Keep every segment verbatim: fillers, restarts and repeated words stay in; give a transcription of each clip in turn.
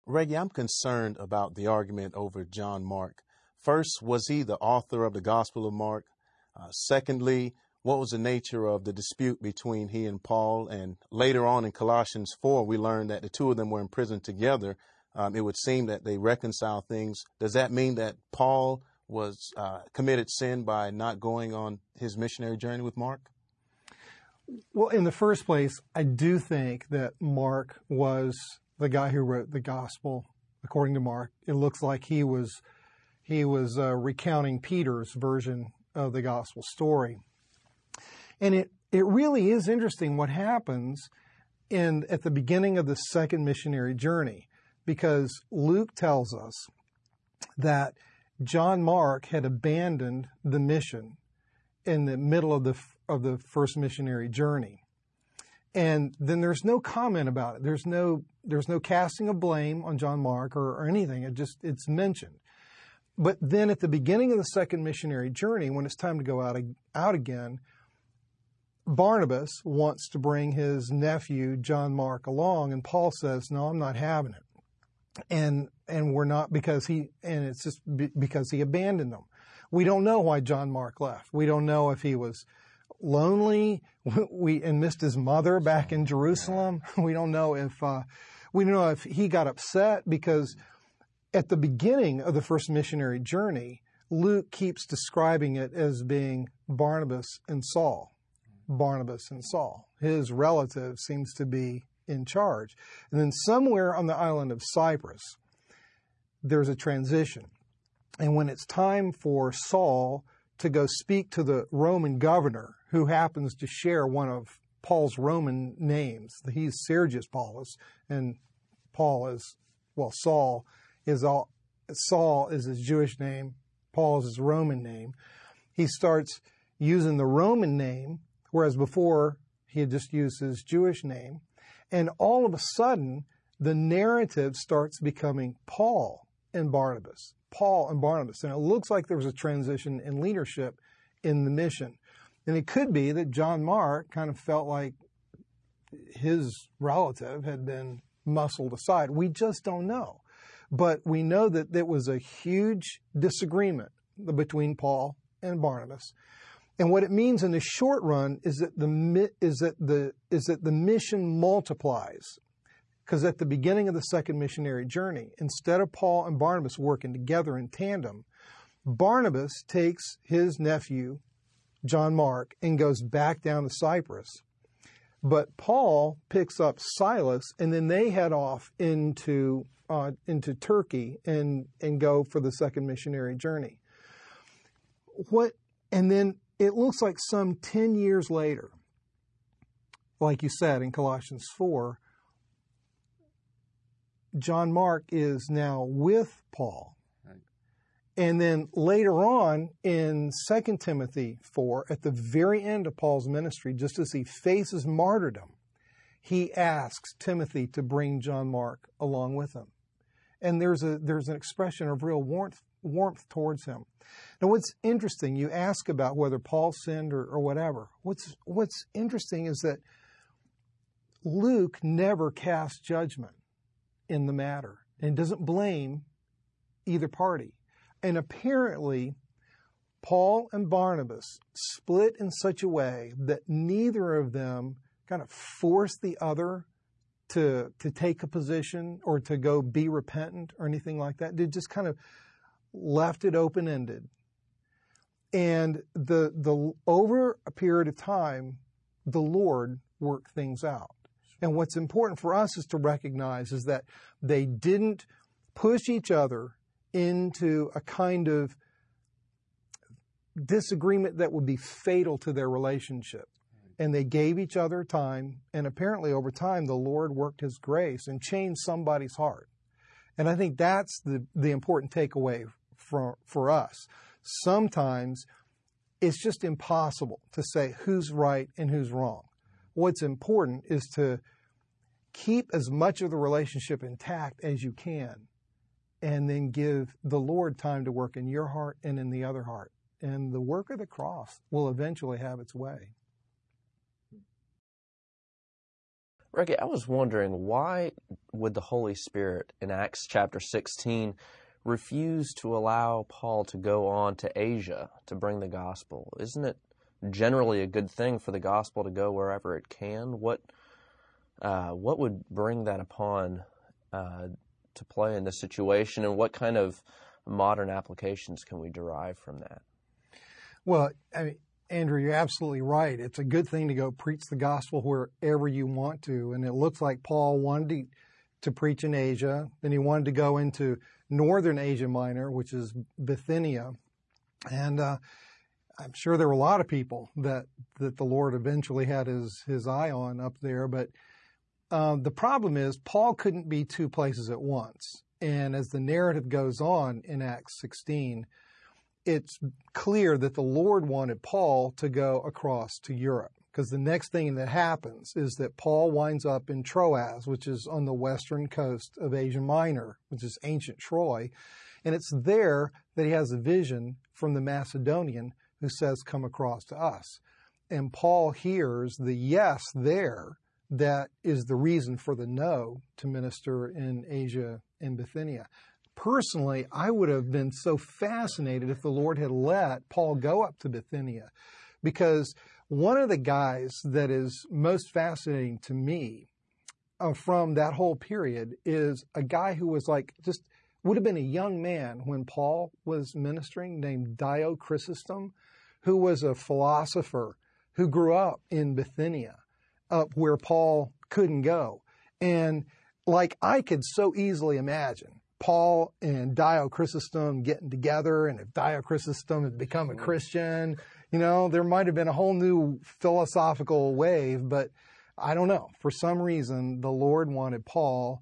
Reggie, I'm concerned about the argument over John Mark. First, was he the author of the Gospel of Mark? Uh, secondly, what was the nature of the dispute between he and Paul? And later on in Colossians four, we learned that the two of them were in prison together. Um, it would seem that they reconcile things. Does that mean that Paul was uh, committed sin by not going on his missionary journey with Mark? Well, in the first place, I do think that Mark was the guy who wrote the gospel according to Mark. It looks like he was he was uh, recounting Peter's version of the gospel story. And it, it really is interesting what happens in at the beginning of the second missionary journey, because Luke tells us that John Mark had abandoned the mission in the middle of the of the first missionary journey. And then there's no comment about it. There's no there's no casting of blame on John Mark or, or anything. It just it's mentioned. But then at the beginning of the second missionary journey, when it's time to go out out again, Barnabas wants to bring his nephew John Mark along, and Paul says, "No, I'm not having it." And and we're not because he and it's just be, because he abandoned them. We don't know why John Mark left. We don't know if he was lonely, we and missed his mother back in Jerusalem. We don't know if uh, we don't know if he got upset, because at the beginning of the first missionary journey, Luke keeps describing it as being Barnabas and Saul. Barnabas and Saul. His relative seems to be in charge. And then somewhere on the island of Cyprus, there's a transition. And when it's time for Saul to go speak to the Roman governor, who happens to share one of Paul's Roman names. He's Sergius Paulus, and Paul is, well, Saul is all, Saul is his Jewish name, Paul is his Roman name. He starts using the Roman name, whereas before he had just used his Jewish name. And all of a sudden, the narrative starts becoming Paul and Barnabas. Paul and Barnabas. And it looks like there was a transition in leadership in the mission. And it could be that John Mark kind of felt like his relative had been muscled aside. We just don't know. But we know that there was a huge disagreement between Paul and Barnabas. And what it means in the short run is that the is that the is that the mission multiplies. Because at the beginning of the second missionary journey, instead of Paul and Barnabas working together in tandem, Barnabas takes his nephew, John Mark, and goes back down to Cyprus. But Paul picks up Silas, and then they head off into uh, into Turkey and and go for the second missionary journey. What and then it looks like some ten years later, like you said in Colossians four, John Mark is now with Paul. Right. And then later on in Second Timothy four, at the very end of Paul's ministry, just as he faces martyrdom, he asks Timothy to bring John Mark along with him. And there's a there's an expression of real warmth warmth towards him. Now, what's interesting, you ask about whether Paul sinned or, or whatever. What's what's interesting is that Luke never casts judgment in the matter and doesn't blame either party. And apparently, Paul and Barnabas split in such a way that neither of them kind of forced the other to to take a position or to go be repentant or anything like that. They just kind of left it open-ended. And the the over a period of time, the Lord worked things out. And what's important for us is to recognize is that they didn't push each other into a kind of disagreement that would be fatal to their relationship. And they gave each other time, and apparently over time the Lord worked His grace and changed somebody's heart. And I think that's the, the important takeaway for, for us. Sometimes it's just impossible to say who's right and who's wrong. What's important is to keep as much of the relationship intact as you can, and then give the Lord time to work in your heart and in the other heart. And the work of the cross will eventually have its way. Ricky, I was wondering, why would the Holy Spirit in Acts chapter sixteen refuse to allow Paul to go on to Asia to bring the gospel? Isn't it generally a good thing for the gospel to go wherever it can? What uh, what would bring that upon uh, to play in this situation, and what kind of modern applications can we derive from that? Well, I mean, Andrew, you're absolutely right. It's a good thing to go preach the gospel wherever you want to. And it looks like Paul wanted to, to preach in Asia. Then he wanted to go into northern Asia Minor, which is Bithynia. And uh, I'm sure there were a lot of people that, that the Lord eventually had his, his eye on up there. But uh, the problem is Paul couldn't be two places at once. And as the narrative goes on in Acts sixteen, it's clear that the Lord wanted Paul to go across to Europe, because the next thing that happens is that Paul winds up in Troas, which is on the western coast of Asia Minor, which is ancient Troy. And it's there that he has a vision from the Macedonian who says, come across to us. And Paul hears the yes there that is the reason for the no to minister in Asia and Bithynia. Personally, I would have been so fascinated if the Lord had let Paul go up to Bithynia, because one of the guys that is most fascinating to me uh, from that whole period is a guy who was like just would have been a young man when Paul was ministering, named Dio Chrysostom, who was a philosopher who grew up in Bithynia, up where Paul couldn't go. And like I could so easily imagine Paul and Dio Chrysostom getting together, and if Dio Chrysostom had become a Christian, you know, there might have been a whole new philosophical wave, but I don't know. For some reason, the Lord wanted Paul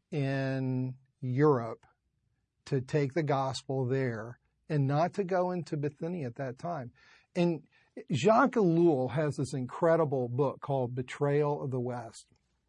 in Europe to take the gospel there and not to go into Bithynia at that time. And Jacques Ellul has this incredible book called Betrayal of the West.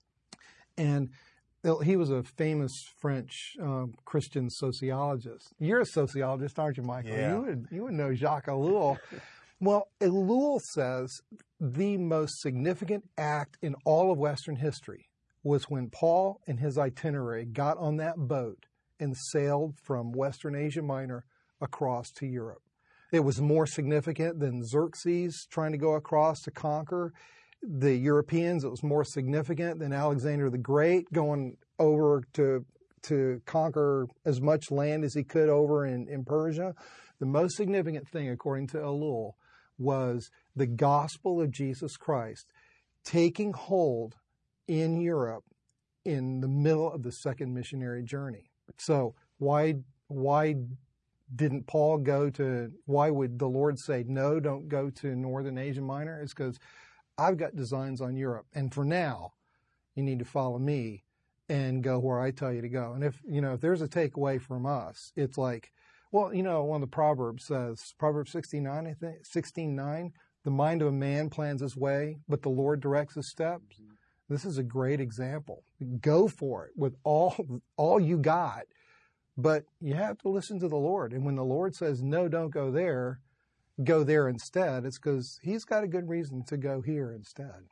And he was a famous French um, Christian sociologist. You're a sociologist, aren't you, Michael? Yeah. You would you would know Jacques Ellul. Well, Ellul says the most significant act in all of Western history was when Paul and his itinerary got on that boat and sailed from Western Asia Minor across to Europe. It was more significant than Xerxes trying to go across to conquer the Europeans. It was more significant than Alexander the Great going over to to conquer as much land as he could over in, in Persia. The most significant thing, according to Ellul, was the gospel of Jesus Christ taking hold in Europe in the middle of the second missionary journey. So why why didn't Paul go to, why would the Lord say, no, don't go to Northern Asia Minor? It's because I've got designs on Europe, and for now, you need to follow me and go where I tell you to go. And if, you know, if there's a takeaway from us, it's like, well, you know, one of the Proverbs says, Proverbs sixty-nine, I think, sixteen nine, the mind of a man plans his way, but the Lord directs his steps. Mm-hmm. This is a great example. Go for it with all, all you got, but you have to listen to the Lord. And when the Lord says, no, don't go there, go there instead, it's because he's got a good reason to go here instead.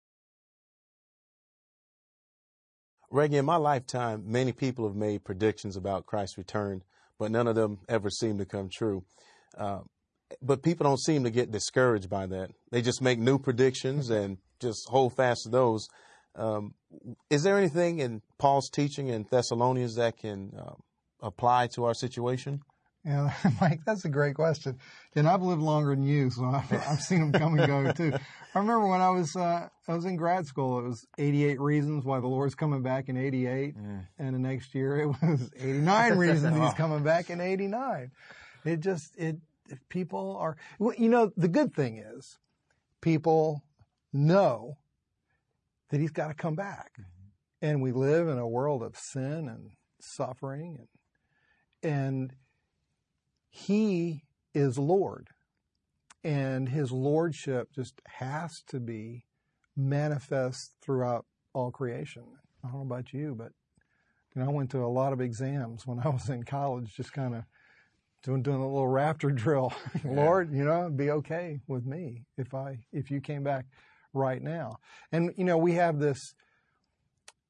Reggie, in my lifetime, many people have made predictions about Christ's return, but none of them ever seem to come true. Uh, but people don't seem to get discouraged by that. They just make new predictions and just hold fast to those. Um, is there anything in Paul's teaching in Thessalonians that can uh, apply to our situation? Yeah, Mike, that's a great question. And I've lived longer than you, so I've, I've seen them come and go too. I remember when I was uh, I was in grad school, it was eighty-eight reasons why the Lord's coming back in eighty-eight, mm. and the next year it was eighty-nine reasons he's coming back in eighty-nine. It just it if people are, well, you know, the good thing is people know that he's got to come back, mm-hmm. and we live in a world of sin and suffering, and and. He is Lord, and his lordship just has to be manifest throughout all creation. I don't know about you, but you know, I went to a lot of exams when I was in college, just kind of doing, doing a little raptor drill. Yeah. Lord, you know, it'd be okay with me if I if you came back right now. And you know, we have this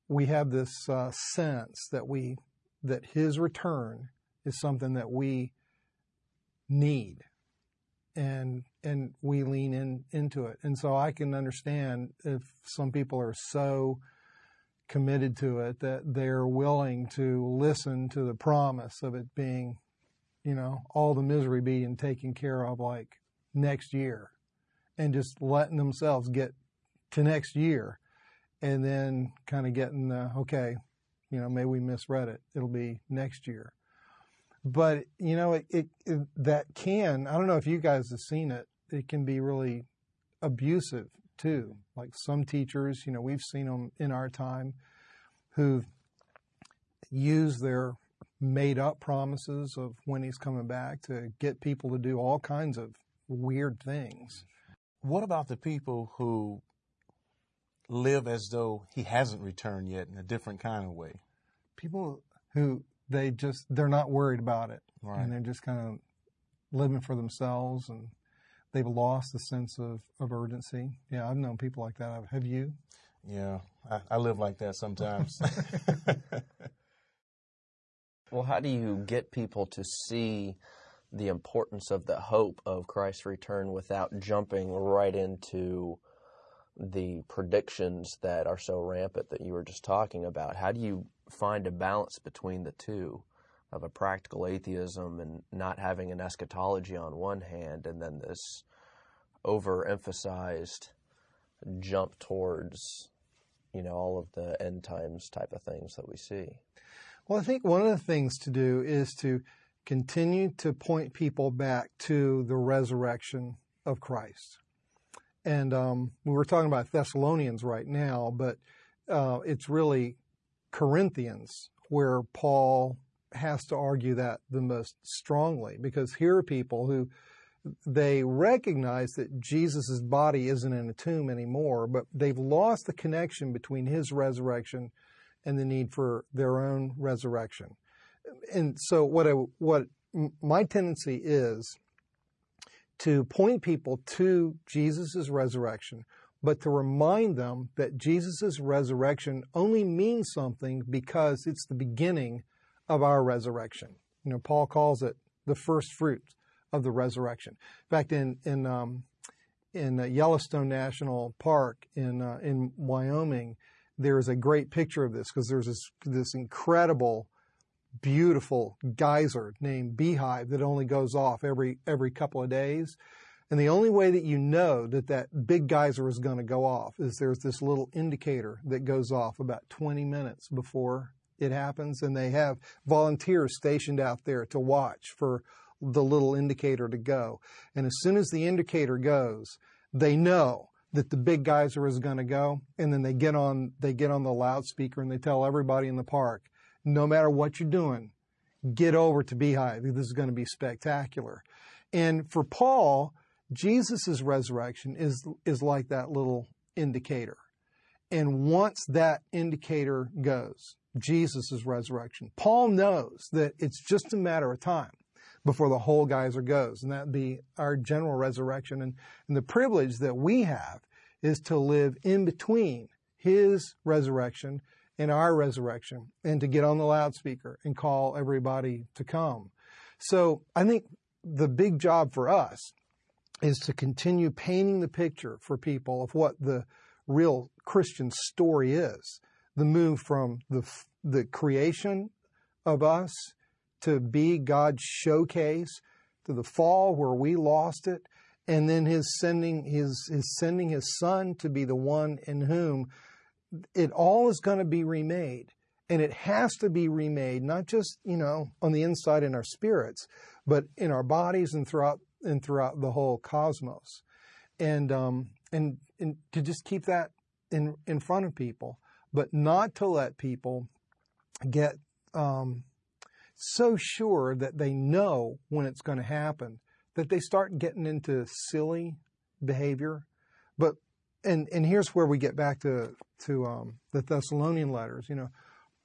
we have this uh, sense that we that his return is something that we need, and and we lean in into it. And so I can understand if some people are so committed to it that they're willing to listen to the promise of it being, you know, all the misery being taken care of like next year, and just letting themselves get to next year, and then kind of getting the, okay, you know, maybe we misread it. It'll be next year. But, you know, it, it, it that can, I don't know if you guys have seen it, it can be really abusive too. Like some teachers, you know, we've seen them in our time who've used their made up promises of when he's coming back to get people to do all kinds of weird things. What about the people who live as though he hasn't returned yet in a different kind of way? People who they just, they're not worried about it. Right. And they're just kind of living for themselves, and they've lost the sense of, of urgency. Yeah, I've known people like that. Have you? Yeah, I, I live like that sometimes. Well, how do you get people to see the importance of the hope of Christ's return without jumping right into the predictions that are so rampant that you were just talking about? How do you find a balance between the two, of a practical atheism and not having an eschatology on one hand, and then this overemphasized jump towards, you know, all of the end times type of things that we see? Well, I think one of the things to do is to continue to point people back to the resurrection of Christ. And um, we were talking about Thessalonians right now, but uh, it's really Corinthians where Paul has to argue that the most strongly, because here are people who they recognize that Jesus' body isn't in a tomb anymore, but they've lost the connection between his resurrection and the need for their own resurrection. And so what I, what my tendency is to point people to Jesus' resurrection, but to remind them that Jesus' resurrection only means something because it's the beginning of our resurrection. You know, Paul calls it the first fruits of the resurrection. In fact, in in um, in uh, Yellowstone National Park in uh, in Wyoming, there is a great picture of this, because there's this this incredible, beautiful geyser named Beehive that only goes off every every couple of days. And the only way that you know that that big geyser is going to go off is there's this little indicator that goes off about twenty minutes before it happens. And they have volunteers stationed out there to watch for the little indicator to go. And as soon as the indicator goes, they know that the big geyser is going to go. And then they get on, they get on the loudspeaker and they tell everybody in the park, no matter what you're doing, get over to Beehive. This is going to be spectacular. And for Paul, Jesus' resurrection is, is like that little indicator. And once that indicator goes, Jesus' resurrection, Paul knows that it's just a matter of time before the whole geyser goes, and that'd be our general resurrection. And, and the privilege that we have is to live in between his resurrection and our resurrection, and to get on the loudspeaker and call everybody to come. So I think the big job for us is to continue painting the picture for people of what the real Christian story is. The move from the the creation of us to be God's showcase, to the fall where we lost it, and then his sending his, his sending his son to be the one in whom it all is going to be remade. And it has to be remade, not just, you know, on the inside in our spirits, but in our bodies and throughout and throughout the whole cosmos. And um and, and to just keep that in in front of people, but not to let people get um so sure that they know when it's going to happen that they start getting into silly behavior. But and and here's where we get back to to um, the Thessalonian letters. You know,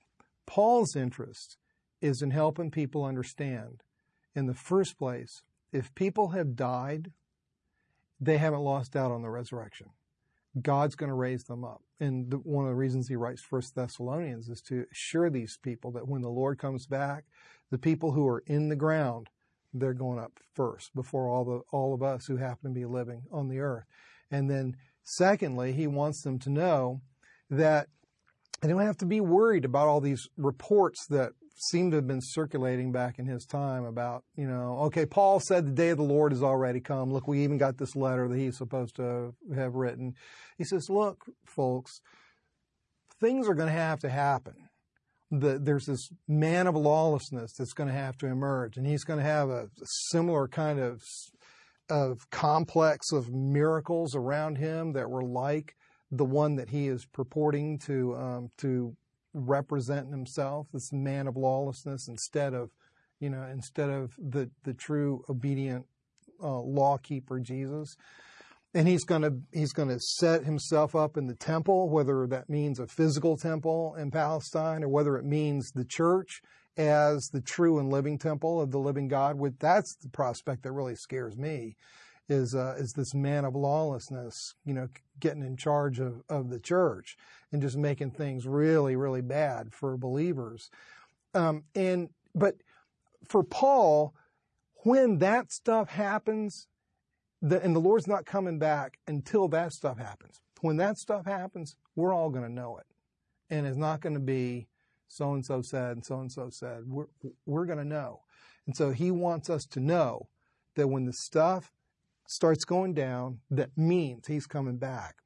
Paul's interest is in helping people understand, in the first place, if people have died, they haven't lost out on the resurrection. God's going to raise them up. And the, one of the reasons he writes First Thessalonians is to assure these people that when the Lord comes back, the people who are in the ground, they're going up first before all the all of us who happen to be living on the earth. And then secondly, he wants them to know that they don't have to be worried about all these reports that seem to have been circulating back in his time about, you know, okay, Paul said the day of the Lord has already come. Look, we even got this letter that he's supposed to have written. He says, look, folks, things are going to have to happen. The, there's this man of lawlessness that's going to have to emerge, and he's going to have a similar kind of, of complex of miracles around him that were like the one that he is purporting to um, to represent himself, this man of lawlessness, instead of, you know, instead of the the true obedient uh, law keeper Jesus. And he's going to he's going to set himself up in the temple, whether that means a physical temple in Palestine or whether it means the church as the true and living temple of the living God. With that's the prospect that really scares me. Is uh, is this man of lawlessness, you know, getting in charge of, of the church and just making things really, really bad for believers. Um, and but for Paul, when that stuff happens, the, and the Lord's not coming back until that stuff happens. When that stuff happens, we're all going to know it, and it's not going to be so and so said and so and so said. We're we're going to know, and so he wants us to know that when the stuff starts going down, that means he's coming back.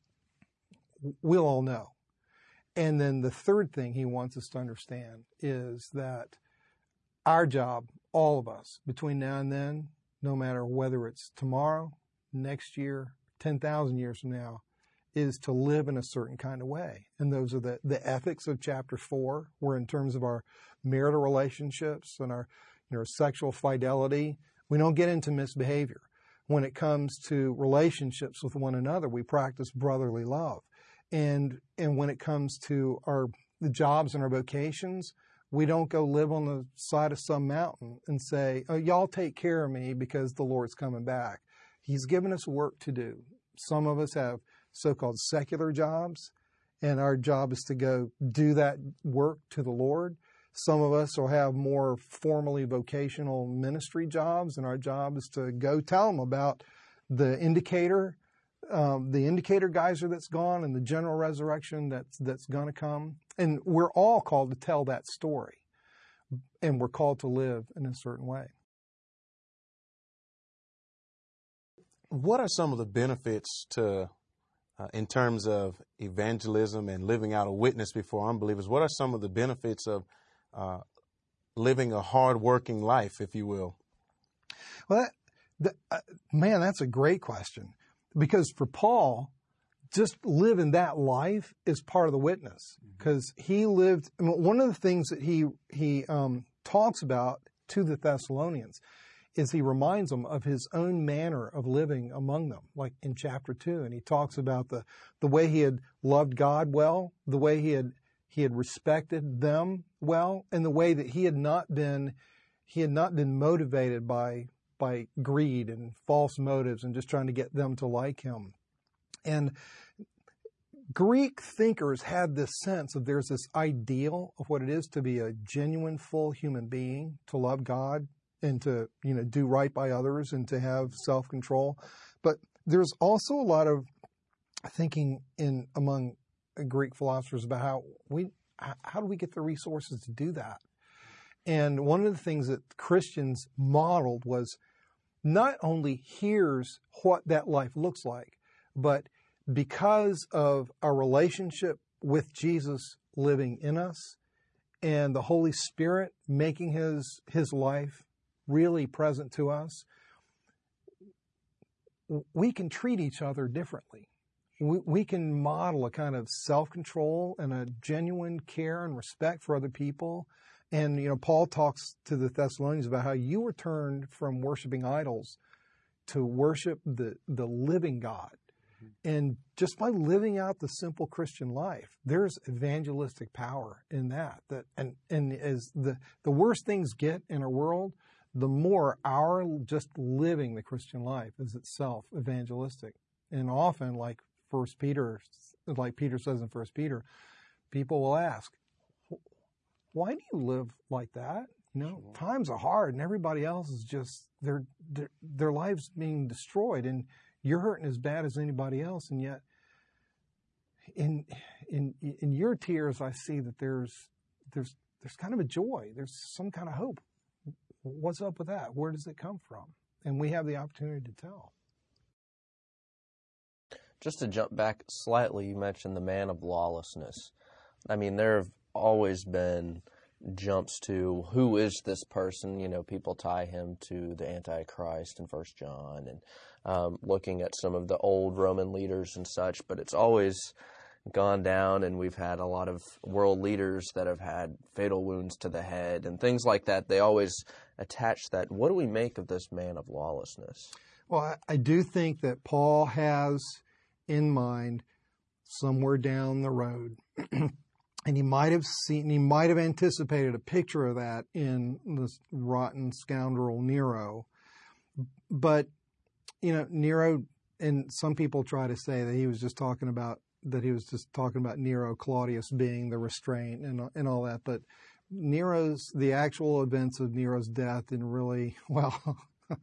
We'll all know. And then the third thing he wants us to understand is that our job, all of us, between now and then, no matter whether it's tomorrow, next year, ten thousand years from now, is to live in a certain kind of way. And those are the, the ethics of chapter four, where in terms of our marital relationships and our, you know, sexual fidelity, we don't get into misbehavior. When it comes to relationships with one another, we practice brotherly love. And and when it comes to our the jobs and our vocations, we don't go live on the side of some mountain and say, oh, y'all take care of me because the Lord's coming back. He's given us work to do. Some of us have so-called secular jobs, and our job is to go do that work to the Lord. Some of us will have more formally vocational ministry jobs, and our job is to go tell them about the indicator, um, the indicator geyser that's gone and the general resurrection that's, that's going to come. And we're all called to tell that story, and we're called to live in a certain way. What are some of the benefits to, uh, in terms of evangelism and living out a witness before unbelievers? What are some of the benefits of Uh, living a hard-working life, if you will? Well, that, that, uh, man, that's a great question. Because for Paul, just living that life is part of the witness. Because he lived, I mean, one of the things that he he um, talks about to the Thessalonians is he reminds them of his own manner of living among them, like in chapter two. And he talks about the, the way he had loved God well, the way he had He had respected them well, and the way that he had not been, he had not been motivated by by greed and false motives and just trying to get them to like him. And Greek thinkers had this sense of there's this ideal of what it is to be a genuine, full human being, to love God and to, you know, do right by others and to have self-control. But there's also a lot of thinking in among Greek philosophers about how we, how do we get the resources to do that? And one of the things that Christians modeled was not only here's what that life looks like, but because of our relationship with Jesus living in us and the Holy Spirit making his, his life really present to us, we can treat each other differently. We, we can model a kind of self-control and a genuine care and respect for other people. And, you know, Paul talks to the Thessalonians about how you were turned from worshiping idols to worship the, the living God. And just by living out the simple Christian life, there's evangelistic power in that. That and, and as the, the worse things get in our world, the more our just living the Christian life is itself evangelistic. And often, like First Peter, like Peter says in First Peter, people will ask, why do you live like that? You know, sure. Times are hard and everybody else is just, their, their, their lives being destroyed and you're hurting as bad as anybody else. And yet in, in, in your tears, I see that there's, there's, there's kind of a joy. There's some kind of hope. What's up with that? Where does it come from? And we have the opportunity to tell. Just to jump back slightly, you mentioned the man of lawlessness. I mean, there have always been jumps to who is this person. You know, people tie him to the Antichrist in First John and um, looking at some of the old Roman leaders and such, but it's always gone down, and we've had a lot of world leaders that have had fatal wounds to the head and things like that. They always attach that. What do we make of this man of lawlessness? Well, I, I do think that Paul has in mind somewhere down the road, and he might have seen, he might have anticipated a picture of that in this rotten scoundrel Nero. But, you know, Nero, and some people try to say that he was just talking about that he was just talking about Nero Claudius being the restraint and and all that. But Nero's, the actual events of Nero's death didn't really, well,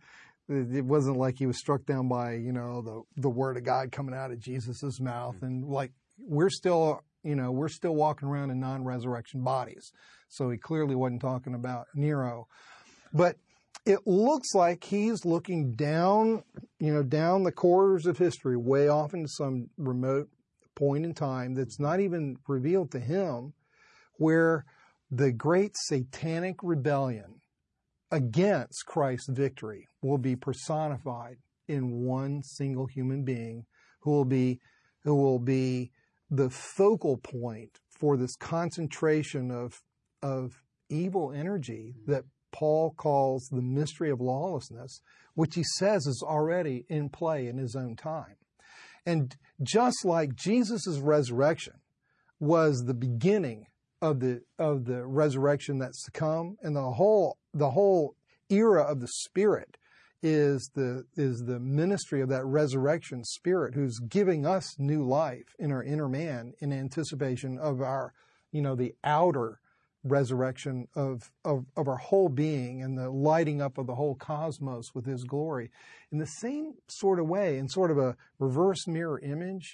it wasn't like he was struck down by, you know, the, the word of God coming out of Jesus's mouth. And like, we're still, you know, we're still walking around in non-resurrection bodies. So he clearly wasn't talking about Nero. But it looks like he's looking down, you know, down the corridors of history, way off into some remote point in time that's not even revealed to him, where the great satanic rebellion against Christ's victory will be personified in one single human being who will be who will be the focal point for this concentration of of evil energy that Paul calls the mystery of lawlessness, which he says is already in play in his own time. And just like Jesus' resurrection was the beginning of the of the resurrection that's to come, and the whole the whole era of the Spirit is the is the ministry of that resurrection Spirit who's giving us new life in our inner man in anticipation of our, you know, the outer resurrection of, of, of our whole being and the lighting up of the whole cosmos with his glory. In the same sort of way, in sort of a reverse mirror image,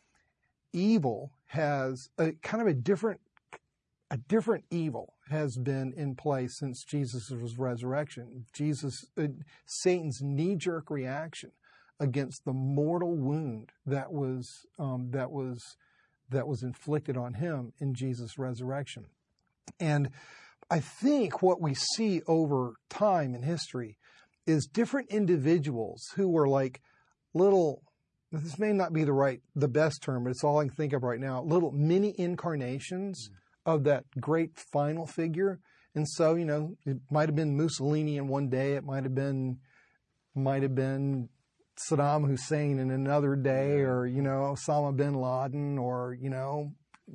evil has a kind of a different, a different evil has been in place since Jesus' resurrection. Jesus, uh, Satan's knee-jerk reaction against the mortal wound that was, um, that was, that was inflicted on him in Jesus' resurrection. And I think what we see over time in history is different individuals who were like little, this may not be the right, the best term, but it's all I can think of right now, little mini incarnations mm-hmm. of that great final figure. And so, you know, it might have been Mussolini in one day, it might have been, might have been Saddam Hussein in another day, or, you know, Osama bin Laden, or, you know,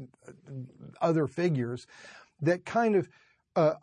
other figures that kind of uh,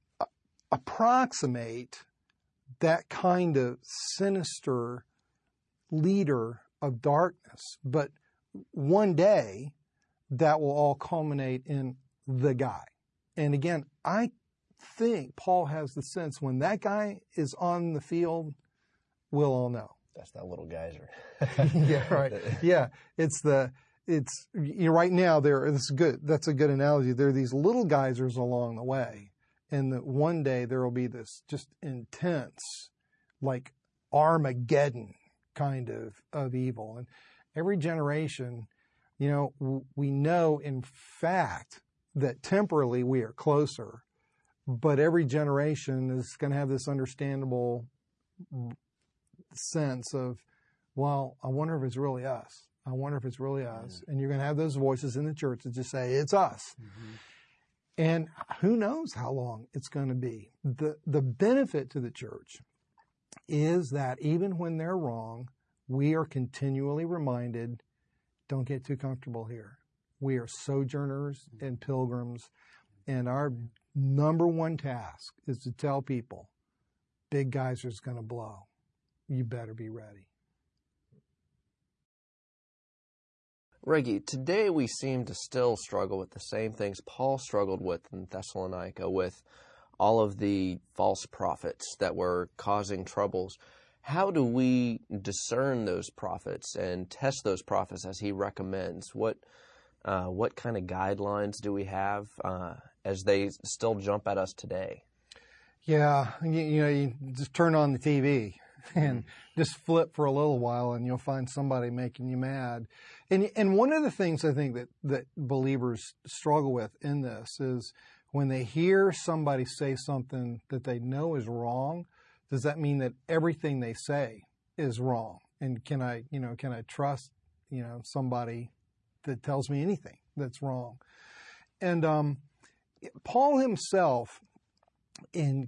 approximate that kind of sinister leader of darkness. But one day, that will all culminate in the guy. And again, I think Paul has the sense when that guy is on the field, we'll all know. That's that little geyser. Yeah, right. Yeah, it's the... It's, you know, right now there, this is good. That's a good analogy. There are these little geysers along the way, and that one day there will be this just intense, like Armageddon kind of, of evil. And every generation, you know, w- we know in fact that temporally we are closer, but every generation is going to have this understandable sense of, well, I wonder if it's really us. I wonder if it's really us. Yeah. And you're going to have those voices in the church that just say, it's us. Mm-hmm. And who knows how long it's going to be. The, the benefit to the church is that even when they're wrong, we are continually reminded, don't get too comfortable here. We are sojourners mm-hmm. and pilgrims. And our number one task is to tell people, big geyser's going to blow. You better be ready. Reggie, today we seem to still struggle with the same things Paul struggled with in Thessalonica, with all of the false prophets that were causing troubles. How do we discern those prophets and test those prophets as he recommends? What uh, what kind of guidelines do we have uh, as they still jump at us today? Yeah, you, you know, you just turn on the T V and just flip for a little while, and you'll find somebody making you mad. And and one of the things I think that, that believers struggle with in this is when they hear somebody say something that they know is wrong, does that mean that everything they say is wrong? And can I, you know, can I trust, you know, somebody that tells me anything that's wrong? And um, Paul himself in,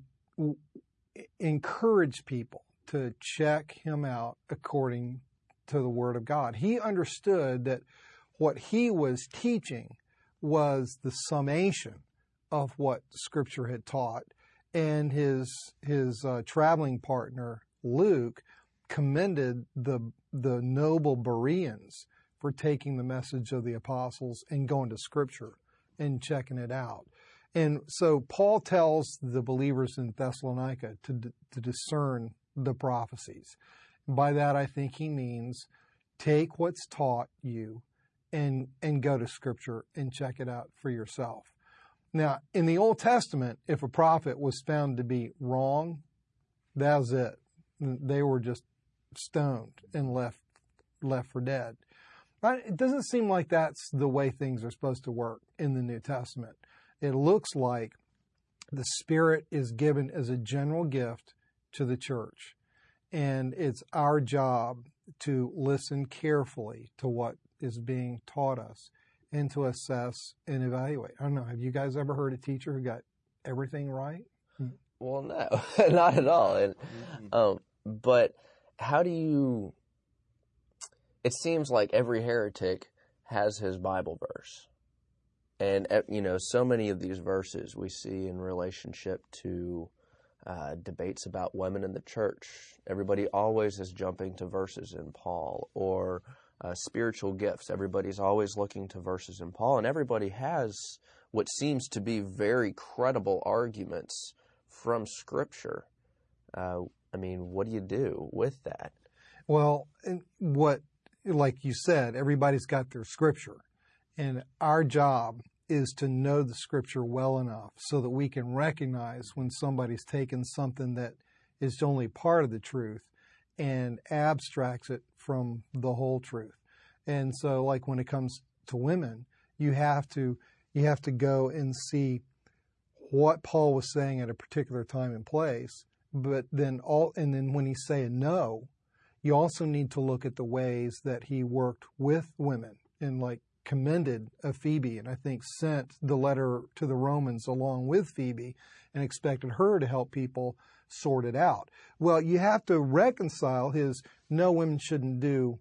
encouraged people to check him out according to the Word of God. He understood that what he was teaching was the summation of what Scripture had taught. And his his uh, traveling partner, Luke, commended the the noble Bereans for taking the message of the apostles and going to Scripture and checking it out. And so Paul tells the believers in Thessalonica to to discern the prophecies. By that, I think he means take what's taught you and and go to Scripture and check it out for yourself. Now, in the Old Testament, if a prophet was found to be wrong, that was it. They were just stoned and left left for dead. But it doesn't seem like that's the way things are supposed to work in the New Testament. It looks like the Spirit is given as a general gift to the church, and it's our job to listen carefully to what is being taught us and to assess and evaluate. I don't know, have you guys ever heard a teacher who got everything right? Well, no, not at all. And, um, but how do you, it seems like every heretic has his Bible verse. And, you know, so many of these verses we see in relationship to uh, debates about women in the church. Everybody always is jumping to verses in Paul, or Uh, spiritual gifts. Everybody's always looking to verses in Paul, and everybody has what seems to be very credible arguments from Scripture. Uh, I mean, what do you do with that? Well, what, like you said, everybody's got their Scripture, and our job is to know the Scripture well enough so that we can recognize when somebody's taken something that is only part of the truth and abstracts it from the whole truth. And so, like when it comes to women, you have to you have to go and see what Paul was saying at a particular time and place. But then all and then when he's saying no, you also need to look at the ways that he worked with women and like commended a Phoebe, and I think sent the letter to the Romans along with Phoebe and expected her to help people sort it out. Well, you have to reconcile his no, women shouldn't do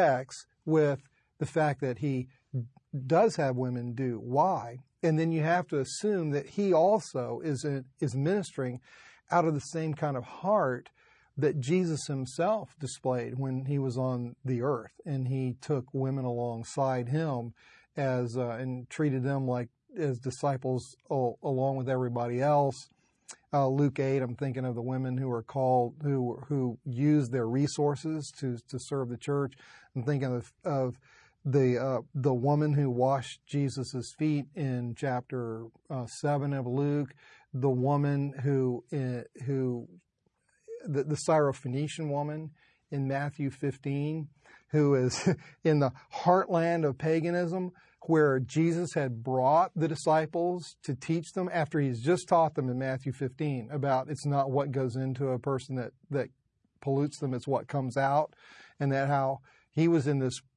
X with the fact that he does have women do Y. And then you have to assume that he also is a, is ministering out of the same kind of heart that Jesus himself displayed when he was on the earth, and he took women alongside him as uh, and treated them like as disciples oh, along with everybody else. Uh, Luke eight, I'm thinking of the women who are called, who who use their resources to to serve the church. I'm thinking of of the uh, the woman who washed Jesus' feet in chapter uh, seven of Luke. The woman who uh, who the, the Syrophoenician woman in Matthew fifteen, who is in the heartland of paganism, where Jesus had brought the disciples to teach them after he's just taught them in Matthew fifteen about it's not what goes into a person that, that pollutes them, it's what comes out, and that how he was in this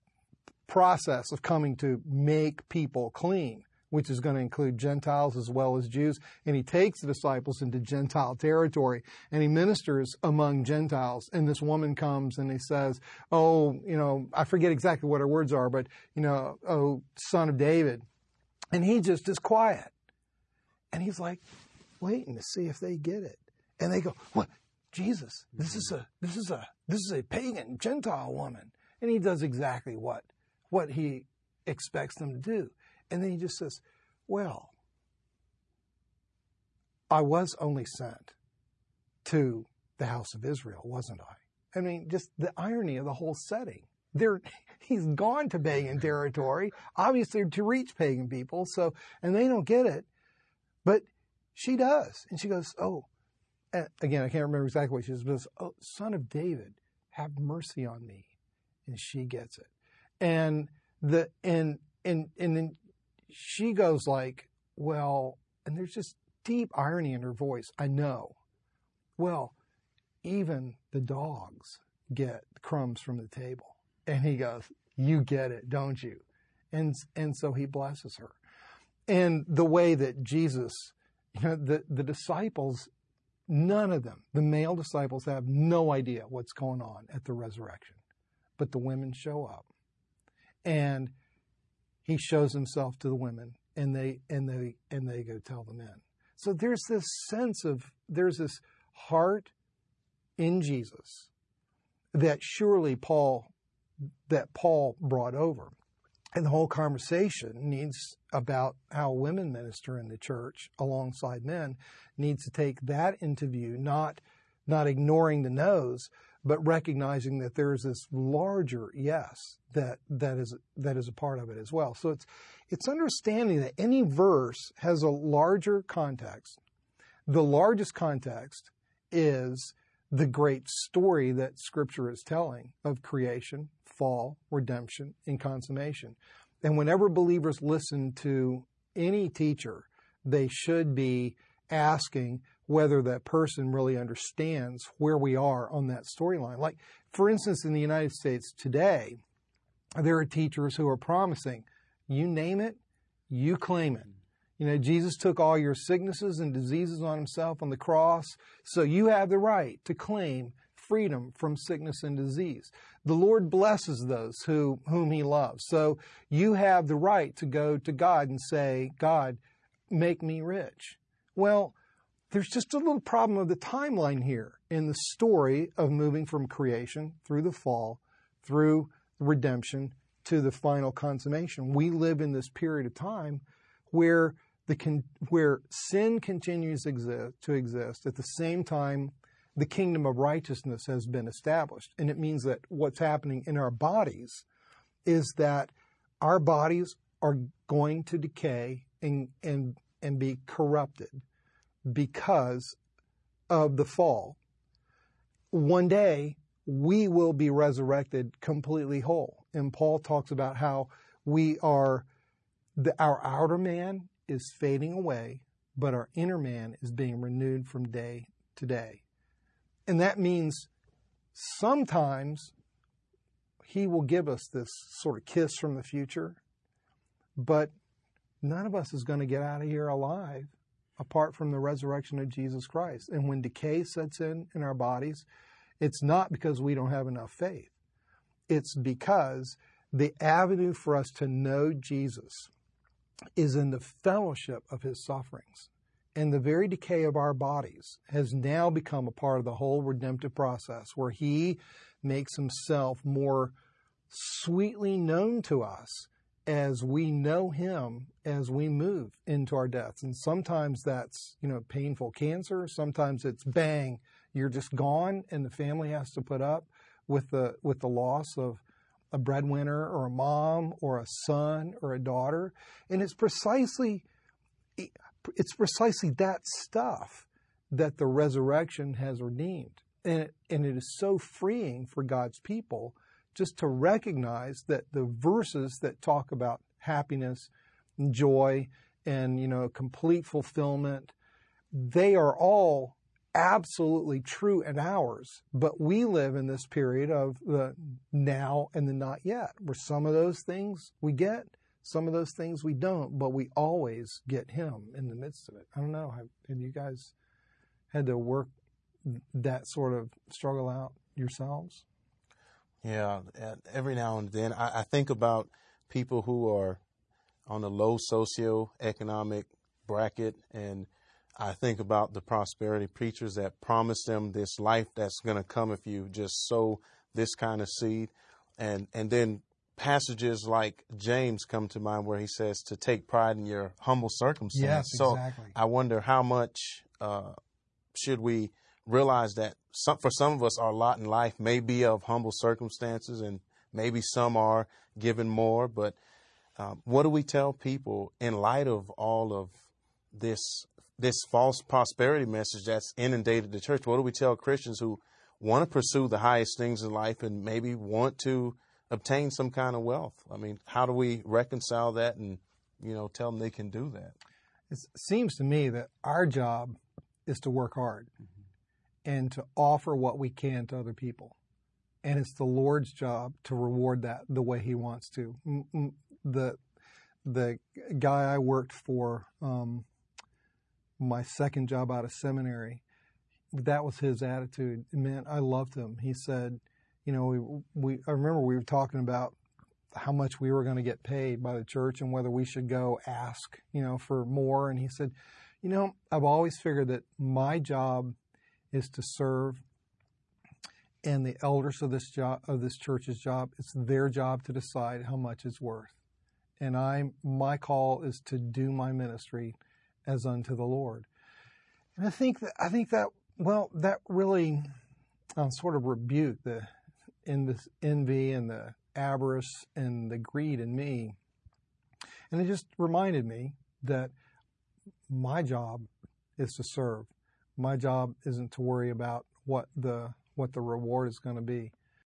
process of coming to make people clean, which is going to include Gentiles as well as Jews. And he takes the disciples into Gentile territory, and he ministers among Gentiles. And this woman comes and he says, oh, you know, I forget exactly what her words are, but, you know, oh, son of David. And he just is quiet. And he's like waiting to see if they get it. And they go, what? Jesus, this is a, this is a, this is a pagan Gentile woman. And he does exactly what, what he expects them to do. And then he just says, well, I was only sent to the house of Israel, wasn't I? I mean, just the irony of the whole setting. There, he's gone to pagan territory, obviously to reach pagan people. So, and they don't get it, but she does. And she goes, oh, and again, I can't remember exactly what she says, but it's, oh, son of David, have mercy on me. And she gets it. And the, and, and, and then she goes like, well, and there's just deep irony in her voice. I know. Well, even the dogs get crumbs from the table. And he goes, you get it, don't you? And and so he blesses her. And the way that Jesus, you know, the, the disciples, none of them, the male disciples have no idea what's going on at the resurrection. But the women show up. And he shows himself to the women, and they and they and they go tell the men. So there's this sense of, there's this heart in Jesus that surely Paul that Paul brought over. And the whole conversation needs about how women minister in the church alongside men needs to take that into view, not, not ignoring the no's, but recognizing that there is this larger yes that, that is, that is a part of it as well. So it's, it's understanding that any verse has a larger context. The largest context is the great story that Scripture is telling of creation, fall, redemption, and consummation. And whenever believers listen to any teacher, they should be asking whether that person really understands where we are on that storyline. Like, for instance, in the United States today, there are teachers who are promising, you name it, you claim it. You know, Jesus took all your sicknesses and diseases on himself on the cross, so you have the right to claim freedom from sickness and disease. The Lord blesses those who, whom he loves. So you have the right to go to God and say, God, make me rich. Well, there's just a little problem of the timeline here in the story of moving from creation through the fall, through redemption to the final consummation. We live in this period of time where the con- where sin continues exist, to exist. At the same time, the kingdom of righteousness has been established. And it means that what's happening in our bodies is that our bodies are going to decay and, and, and be corrupted because of the fall. One day, we will be resurrected completely whole. And Paul talks about how we are, the, our outer man is fading away, but our inner man is being renewed from day to day. And that means sometimes he will give us this sort of kiss from the future, but none of us is going to get out of here alive apart from the resurrection of Jesus Christ. And when decay sets in in our bodies, it's not because we don't have enough faith. It's because the avenue for us to know Jesus is in the fellowship of his sufferings. And the very decay of our bodies has now become a part of the whole redemptive process where he makes himself more sweetly known to us as we know him as we move into our deaths. And sometimes that's, you know, painful cancer. Sometimes it's bang, you're just gone and the family has to put up with the, with the loss of a breadwinner or a mom or a son or a daughter. And it's precisely, it's precisely that stuff that the resurrection has redeemed. And it, and it is so freeing for God's people just to recognize that the verses that talk about happiness and joy and, you know, complete fulfillment, they are all absolutely true and ours. But we live in this period of the now and the not yet, where some of those things we get, some of those things we don't, but we always get him in the midst of it. I don't know. Have, have you guys had to work that sort of struggle out yourselves? Yeah, every now and then I, I think about people who are on a low socioeconomic bracket, and I think about the prosperity preachers that promise them this life that's going to come if you just sow this kind of seed. And, and then passages like James come to mind where he says to take pride in your humble circumstance. Yes, so exactly. I wonder how much uh, should we realize that some, for some of us, our lot in life may be of humble circumstances, and maybe some are given more. But um, what do we tell people in light of all of this this false prosperity message that's inundated the church? What do we tell Christians who want to pursue the highest things in life and maybe want to obtain some kind of wealth? I mean, how do we reconcile that and, you know, tell them they can do that? It seems to me that our job is to work hard mm-hmm. and to offer what we can to other people. And it's the Lord's job to reward that the way he wants to. The, the guy I worked for, um, my second job out of seminary, that was his attitude. Man, I loved him. He said, you know, we, we I remember we were talking about how much we were going to get paid by the church and whether we should go ask, you know, for more. And he said, you know, I've always figured that my job is to serve, and the elders of this job, of this church's job, it's their job to decide how much it's worth. And I, my call is to do my ministry as unto the Lord. And I think that, I think that, well, that really um, sort of rebuked the envy and the avarice and the greed in me. And it just reminded me that my job is to serve. My job isn't to worry about what the what the reward is going to be.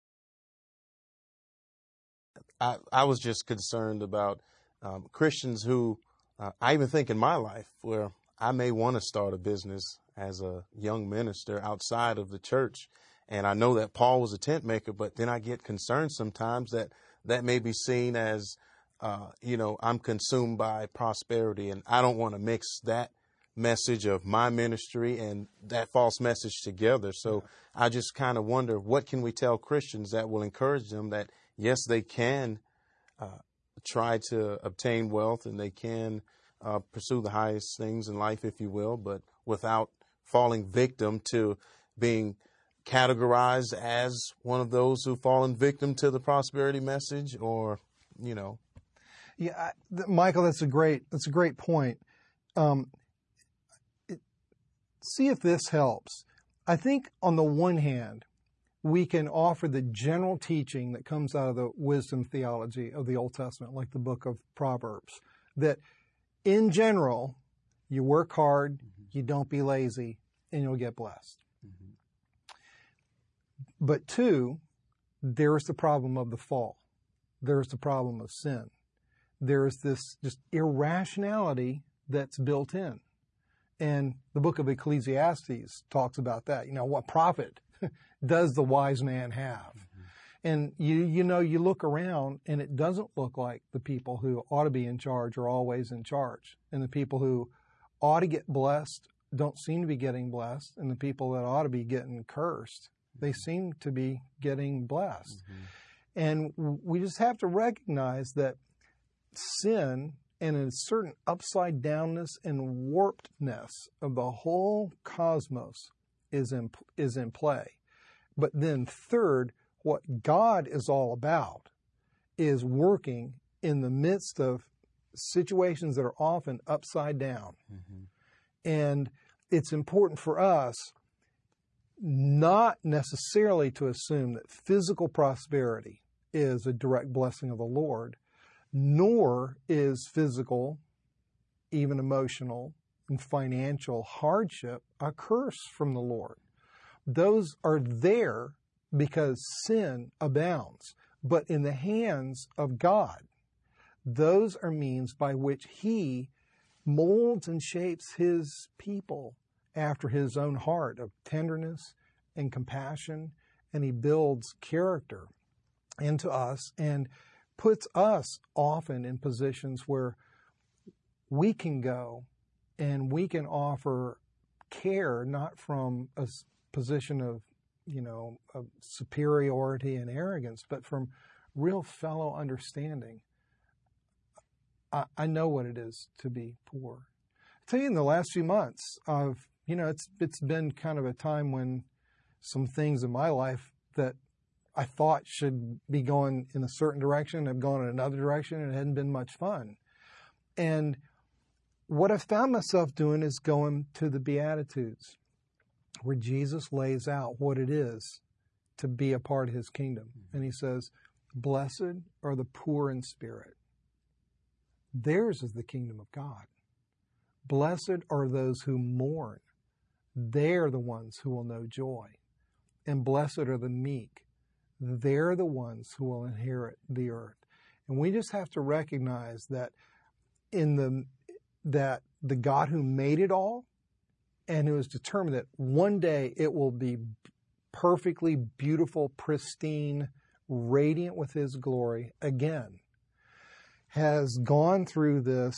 I, I was just concerned about um, Christians who, uh, I even think in my life, where I may want to start a business as a young minister outside of the church. And I know that Paul was a tent maker, but then I get concerned sometimes that that may be seen as, uh, you know, I'm consumed by prosperity, and I don't want to mix that message of my ministry and that false message together. So I just kind of wonder, what can we tell Christians that will encourage them that, yes, they can uh, try to obtain wealth and they can uh, pursue the highest things in life, if you will, but without falling victim to being categorized as one of those who've fallen victim to the prosperity message, or, you know. Yeah, I, th- Michael, that's a great, that's a great point. Um, it, see if this helps. I think on the one hand, we can offer the general teaching that comes out of the wisdom theology of the Old Testament, like the book of Proverbs, that in general, you work hard, mm-hmm. you don't be lazy, and you'll get blessed. Mm-hmm. But two, there's the problem of the fall. There's the problem of sin. There's this just irrationality that's built in. And the book of Ecclesiastes talks about that. You know, what profit does the wise man have? Mm-hmm. And you you know, you look around and it doesn't look like the people who ought to be in charge are always in charge. And the people who ought to get blessed don't seem to be getting blessed. And the people that ought to be getting cursed, they seem to be getting blessed. Mm-hmm. And we just have to recognize that sin and a certain upside downness and warpedness of the whole cosmos is in, is in play. But then third, what God is all about is working in the midst of situations that are often upside down. Mm-hmm. And it's important for us not necessarily to assume that physical prosperity is a direct blessing of the Lord, nor is physical, even emotional, and financial hardship a curse from the Lord. Those are there because sin abounds. But in the hands of God, those are means by which He molds and shapes His people after His own heart of tenderness and compassion, and He builds character into us and puts us often in positions where we can go and we can offer care, not from a position of, you know, of superiority and arrogance, but from real fellow understanding. I, I know what it is to be poor. I tell you, in the last few months, I've, you know, it's it's been kind of a time when some things in my life that I thought should be going in a certain direction have gone in another direction, and it hadn't been much fun. And what I found myself doing is going to the Beatitudes, where Jesus lays out what it is to be a part of his kingdom. And he says, blessed are the poor in spirit. Theirs is the kingdom of God. Blessed are those who mourn. They're the ones who will know joy. And blessed are the meek. They're the ones who will inherit the earth. And we just have to recognize that in the that the God who made it all and who has determined that one day it will be perfectly beautiful, pristine, radiant with his glory again, has gone through this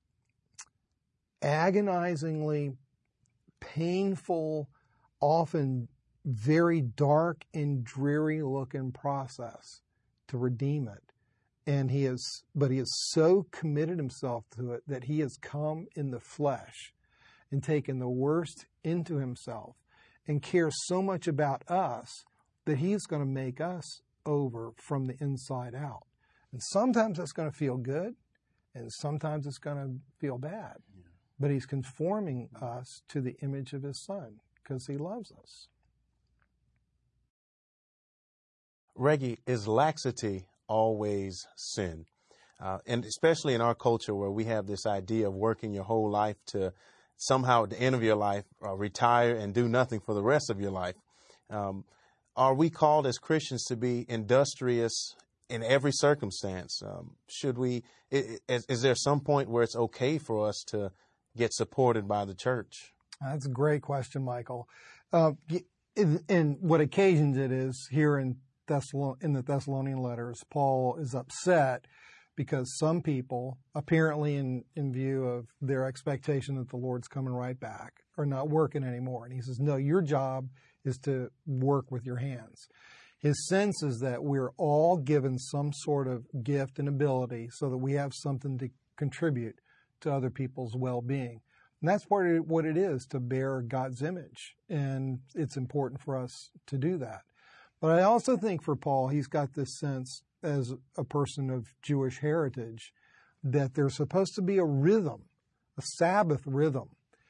agonizingly painful, often very dark and dreary looking process to redeem it. And he is, but he has so committed himself to it that he has come in the flesh and taken the worst into himself and cares so much about us that he's going to make us over from the inside out. And sometimes that's going to feel good, and sometimes it's going to feel bad. Yeah. But he's conforming us to the image of his Son because he loves us. Reggie, is laxity always sin? Uh, and especially in our culture where we have this idea of working your whole life to somehow at the end of your life uh, retire and do nothing for the rest of your life. Um, are we called as Christians to be industrious in every circumstance? Um, should we, is, is there some point where it's okay for us to get supported by the church? That's a great question, Michael. Uh, and what occasions it is here in Thessalon- in the Thessalonian letters, Paul is upset because some people, apparently in, in view of their expectation that the Lord's coming right back, are not working anymore. And he says, no, your job is to work with your hands. His sense is that we're all given some sort of gift and ability so that we have something to contribute to other people's well-being. And that's what it, what it is to bear God's image. And it's important for us to do that. But I also think for Paul, he's got this sense as a person of Jewish heritage that there's supposed to be a rhythm, a Sabbath rhythm,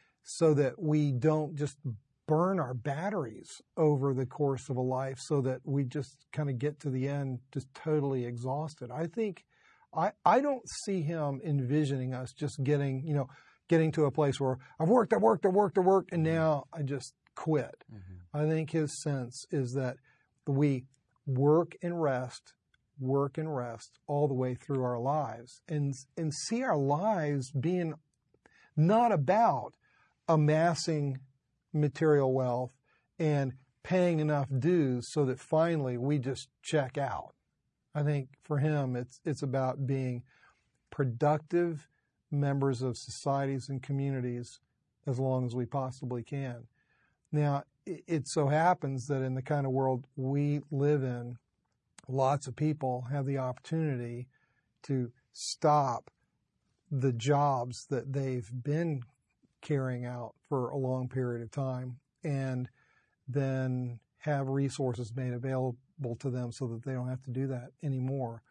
so that we don't just burn our batteries over the course of a life so that we just kind of get to the end just totally exhausted. I think, I, I don't see him envisioning us just getting, you know, getting to a place where I've worked, I've worked, I've worked, I've worked, and now I just quit. Mm-hmm. I think his sense is that we work and rest, work and rest all the way through our lives and, and see our lives being not about amassing material wealth and paying enough dues so that finally we just check out. I think for him, it's, it's about being productive members of societies and communities as long as we possibly can. Now, it so happens that in the kind of world we live in, lots of people have the opportunity to stop the jobs that they've been carrying out for a long period of time and then have resources made available to them so that they don't have to do that anymore.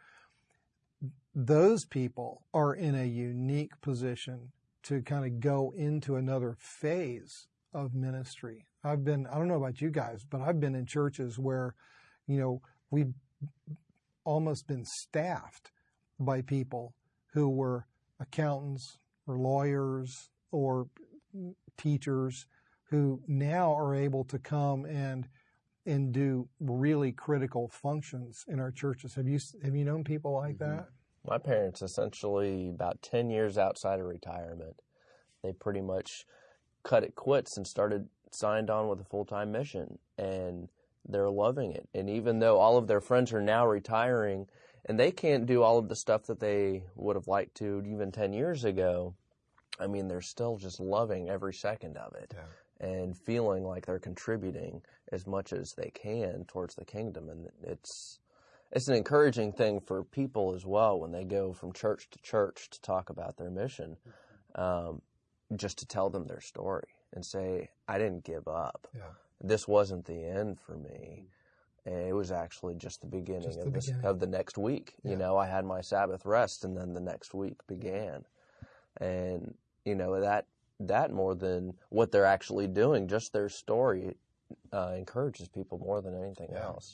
Those people are in a unique position to kind of go into another phase of ministry. I've been, I don't know about you guys, but I've been in churches where, you know, we've almost been staffed by people who were accountants or lawyers or teachers who now are able to come and and do really critical functions in our churches. Have you have you known people like mm-hmm. that? My parents, essentially about ten years outside of retirement, they pretty much cut it quits and started signed on with a full-time mission, and they're loving it. And even though all of their friends are now retiring and they can't do all of the stuff that they would have liked to even ten years ago, I mean, they're still just loving every second of it yeah. and feeling like they're contributing as much as they can towards the kingdom. And it's it's an encouraging thing for people as well when they go from church to church to talk about their mission, um, just to tell them their story and say, I didn't give up. Yeah. This wasn't the end for me. And it was actually just the beginning, Just the of, this, beginning. of the next week. Yeah. You know, I had my Sabbath rest, and then the next week began. And, you know, that that more than what they're actually doing, just their story uh, encourages people more than anything Yeah. else.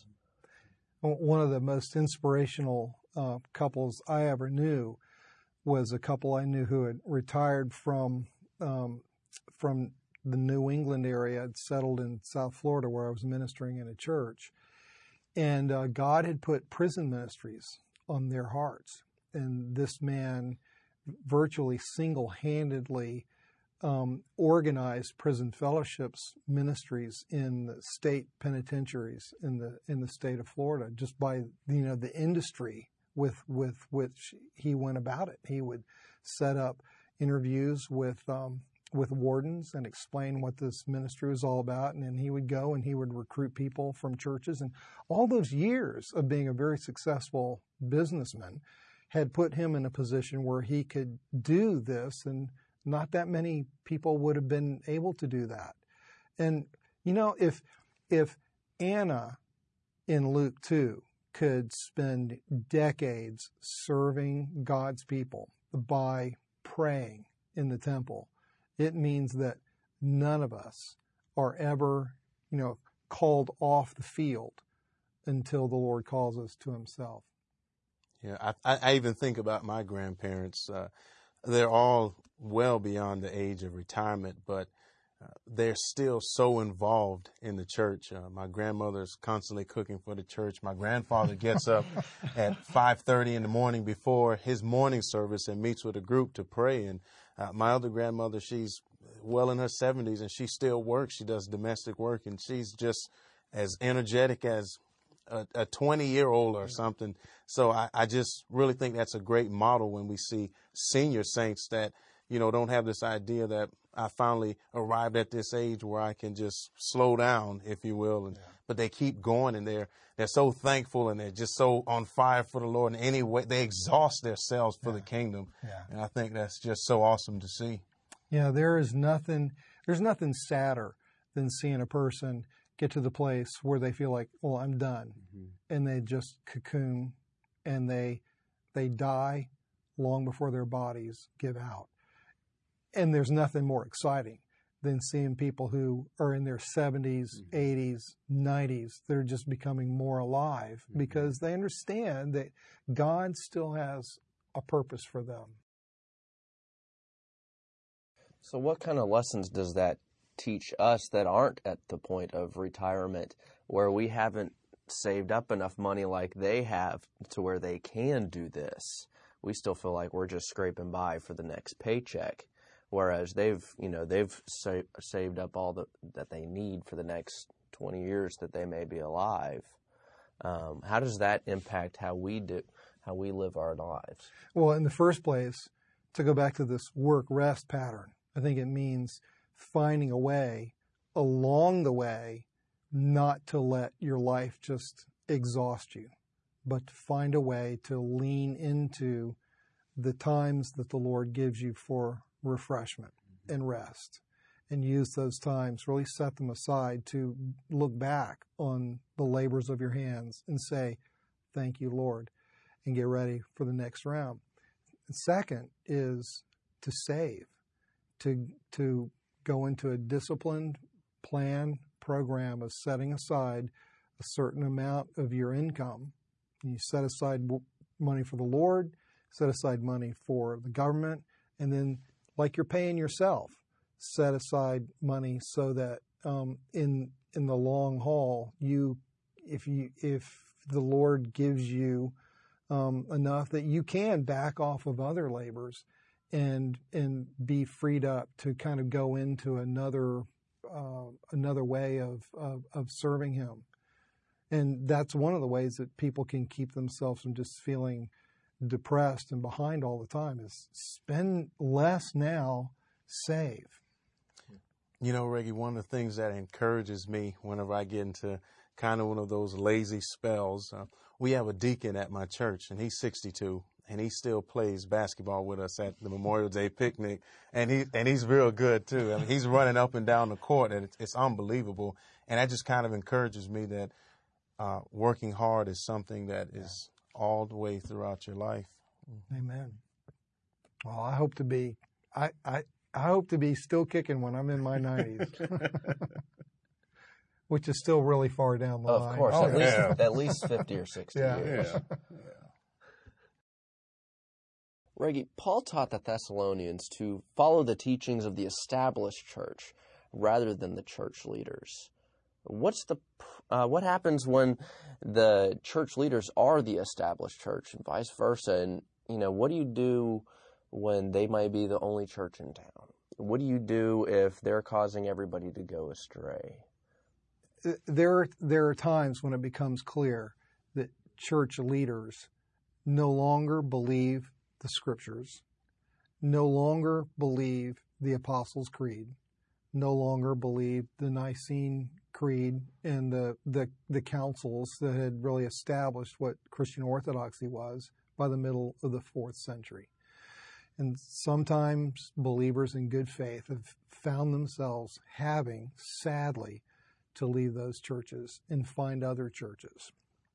One of the most inspirational uh, couples I ever knew was a couple I knew who had retired from um, from the New England area, had settled in South Florida where I was ministering in a church. And uh, God had put prison ministries on their hearts. And this man virtually single-handedly um, organized prison fellowships ministries in the state penitentiaries in the in the state of Florida, just by you know the industry with with which he went about it. He would set up interviews with um, with wardens and explain what this ministry was all about, and then he would go and he would recruit people from churches. And all those years of being a very successful businessman had put him in a position where he could do this, and not that many people would have been able to do that. And, you know, if if Anna in Luke two could spend decades serving God's people by praying in the temple, it means that none of us are ever, you know, called off the field until the Lord calls us to himself. Yeah, I, I even think about my grandparents. Uh, they're all well beyond the age of retirement, but uh, they're still so involved in the church. Uh, my grandmother's constantly cooking for the church. My grandfather gets up at five thirty in the morning before his morning service and meets with a group to pray. And uh, my other grandmother, she's well in her seventies, and she still works. She does domestic work, and she's just as energetic as a twenty-year-old or something. So I, I just really think that's a great model when we see senior saints that, you know, don't have this idea that I finally arrived at this age where I can just slow down, if you will. And, yeah. But they keep going, and they're they're so thankful, and they're just so on fire for the Lord. In any way, they exhaust themselves for yeah. the kingdom. Yeah. And I think that's just so awesome to see. Yeah, there is nothing, there's nothing sadder than seeing a person get to the place where they feel like, well, I'm done. Mm-hmm. And they just cocoon, and they they die long before their bodies give out. And there's nothing more exciting than seeing people who are in their seventies, mm-hmm. eighties, nineties. They're just becoming more alive mm-hmm. because they understand that God still has a purpose for them. So what kind of lessons does that teach us that aren't at the point of retirement, where we haven't saved up enough money like they have to where they can do this? We still feel like we're just scraping by for the next paycheck, whereas they've, you know, they've sa- saved up all the, that they need for the next twenty years that they may be alive. Um, how does that impact how we do, how we live our lives? Well, in the first place, to go back to this work-rest pattern, I think it means finding a way along the way not to let your life just exhaust you, but to find a way to lean into the times that the Lord gives you for refreshment and rest, and use those times, really set them aside to look back on the labors of your hands and say, thank you, Lord, and get ready for the next round. And second is to save, to to go into a disciplined plan program of setting aside a certain amount of your income. You set aside money for the Lord, set aside money for the government, and then, like you're paying yourself, set aside money so that um, in in the long haul, you if you if the Lord gives you um, enough that you can back off of other labors and and be freed up to kind of go into another uh, another way of, of of serving Him. And that's one of the ways that people can keep themselves from just feeling depressed and behind all the time, is spend less now, save. You know, Reggie, one of the things that encourages me whenever I get into kind of one of those lazy spells, uh, we have a deacon at my church, and he's sixty-two, and he still plays basketball with us at the Memorial Day picnic, and he and he's real good too. I mean, he's running up and down the court, and it's, it's unbelievable. And that just kind of encourages me that uh, working hard is something that is all the way throughout your life. Amen. Well, I hope to be, I, I, I hope to be still kicking when I'm in my nineties, which is still really far down the Of line. course, Oh, at least yeah. at least fifty or sixty Yeah. years. Yeah. Reggie, Paul taught the Thessalonians to follow the teachings of the established church rather than the church leaders. What's the uh, what happens when the church leaders are the established church and vice versa? And you know, what do you do when they might be the only church in town? What do you do if they're causing everybody to go astray? There, there are times when it becomes clear that church leaders no longer believe the Scriptures, no longer believe the Apostles' Creed, no longer believe the Nicene Creed and the, the, the councils that had really established what Christian orthodoxy was by the middle of the fourth century. And sometimes believers in good faith have found themselves having, sadly, to leave those churches and find other churches.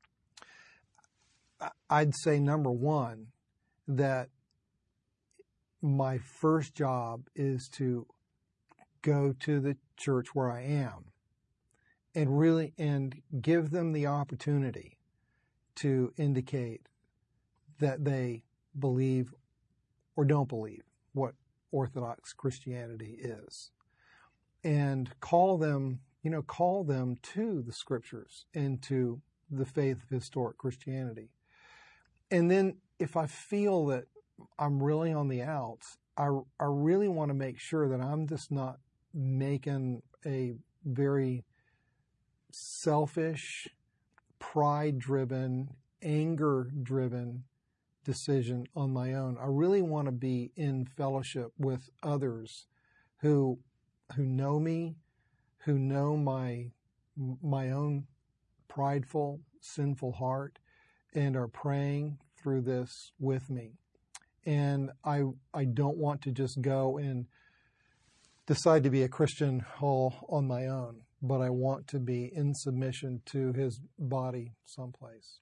I'd say, number one, that my first job is to go to the church where I am and really and give them the opportunity to indicate that they believe or don't believe what Orthodox Christianity is, and call them, you know, call them to the Scriptures and to the faith of historic Christianity. And then if I feel that I'm really on the outs, I, I really want to make sure that I'm just not making a very selfish, pride-driven, anger-driven decision on my own. I really want to be in fellowship with others who who know me, who know my my own prideful, sinful heart, and are praying through this with me. And I I don't want to just go and decide to be a Christian all on my own, but I want to be in submission to His body someplace.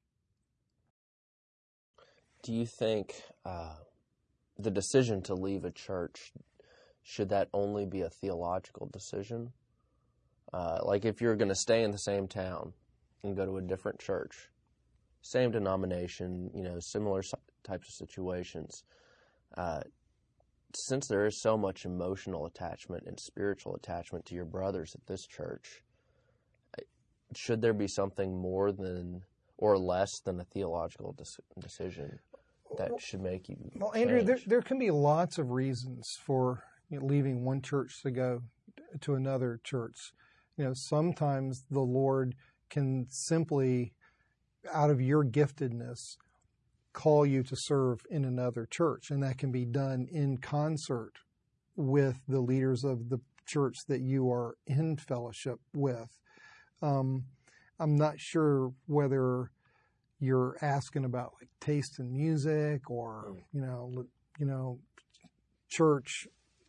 Do you think uh, the decision to leave a church, should that only be a theological decision? Uh, like if you're going to stay in the same town and go to a different church, same denomination, you know, similar types of situations, uh, since there is so much emotional attachment and spiritual attachment to your brothers at this church, should there be something more than or less than a theological des- decision that should make you Well, Andrew, there, change? there can be lots of reasons for, you know, leaving one church to go to another church. You know, sometimes the Lord can simply, out of your giftedness, call you to serve in another church, and that can be done in concert with the leaders of the church that you are in fellowship with. Um, I'm not sure whether you're asking about like taste in music or, you know, you know, church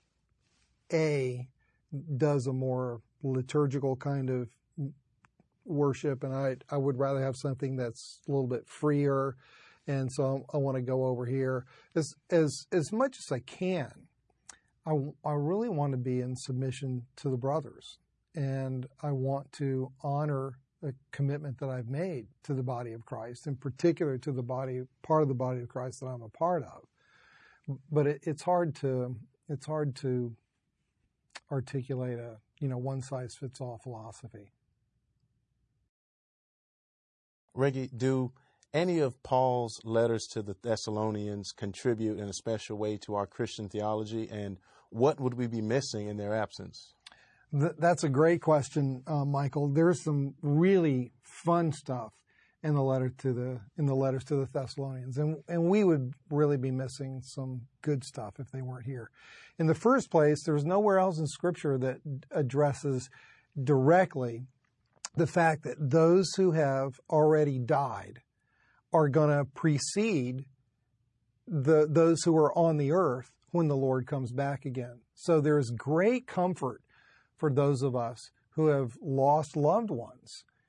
A does a more liturgical kind of worship, and I I would rather have something that's a little bit freer, and so I want to go over here as as as much as I can. I I really want to be in submission to the brothers, and I want to honor the commitment that I've made to the body of Christ, in particular to the body part of the body of Christ that I'm a part of. But it, it's hard to it's hard to articulate a you know one size fits all philosophy. Reggie, do any of Paul's letters to the Thessalonians contribute in a special way to our Christian theology, and what would we be missing in their absence? Th- that's a great question, uh, Michael. There's some really fun stuff in the letter to the in the letters to the Thessalonians, and and we would really be missing some good stuff if they weren't here. In the first place, there's nowhere else in Scripture that addresses directly the fact that those who have already died are going to precede the those who are on the earth when the Lord comes back again. So there's great comfort for those of us who have lost loved ones,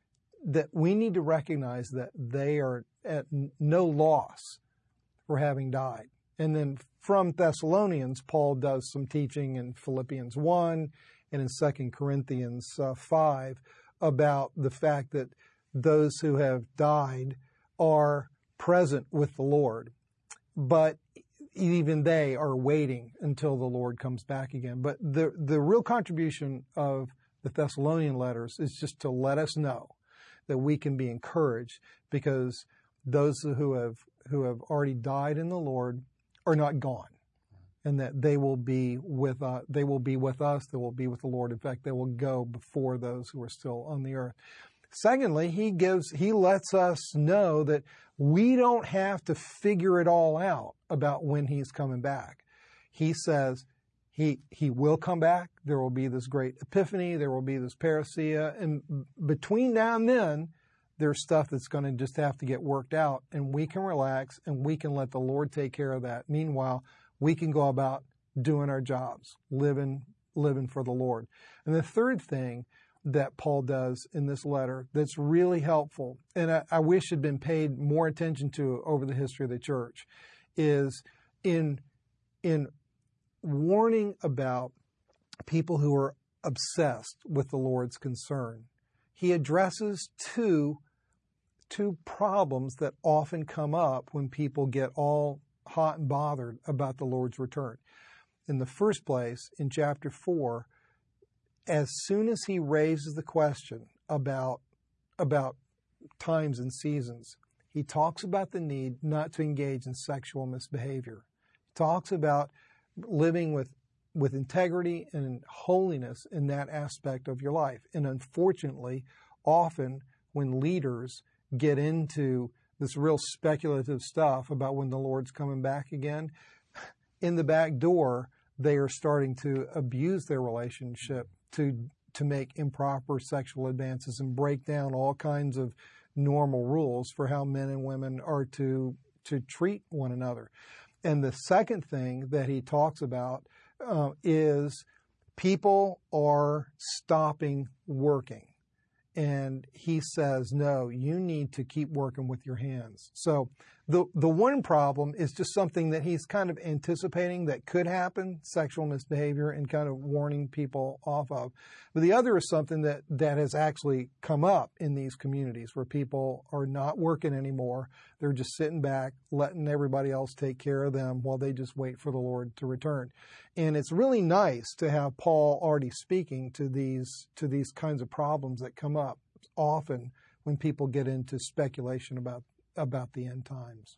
that we need to recognize that they are at no loss for having died. And then from Thessalonians, Paul does some teaching in Philippians one and in Second Corinthians uh, five about the fact that those who have died are present with the Lord, but even they are waiting until the Lord comes back again. But the, the real contribution of the Thessalonian letters is just to let us know that we can be encouraged, because those who have who have already died in the Lord are not gone, and that they will be with uh, they will be with us. They will be with the Lord. In fact, they will go before those who are still on the earth. Secondly, he gives he lets us know that we don't have to figure it all out about when he's coming back. He says he he will come back. There will be this great epiphany. There will be this parousia, and between now and then, there's stuff that's going to just have to get worked out, and we can relax and we can let the Lord take care of that. Meanwhile, we can go about doing our jobs, living living for the Lord. And the third thing that Paul does in this letter that's really helpful, and I, I wish had been paid more attention to over the history of the church, is in in warning about people who are obsessed with the Lord's concern. He addresses two two problems that often come up when people get all hot and bothered about the Lord's return. In the first place, in chapter four, as soon as he raises the question about, about times and seasons, he talks about the need not to engage in sexual misbehavior. He talks about living with, with integrity and holiness in that aspect of your life. And unfortunately, often when leaders get into this real speculative stuff about when the Lord's coming back again, in the back door, they are starting to abuse their relationship to to make improper sexual advances and break down all kinds of normal rules for how men and women are to to treat one another. And the second thing that he talks about uh, is people are stopping working. And he says, no, you need to keep working with your hands. So the the one problem is just something that he's kind of anticipating that could happen, sexual misbehavior, and kind of warning people off of. But the other is something that, that has actually come up in these communities where people are not working anymore. They're just sitting back, letting everybody else take care of them while they just wait for the Lord to return. And it's really nice to have Paul already speaking to these to these kinds of problems that come up often when people get into speculation about about the end times.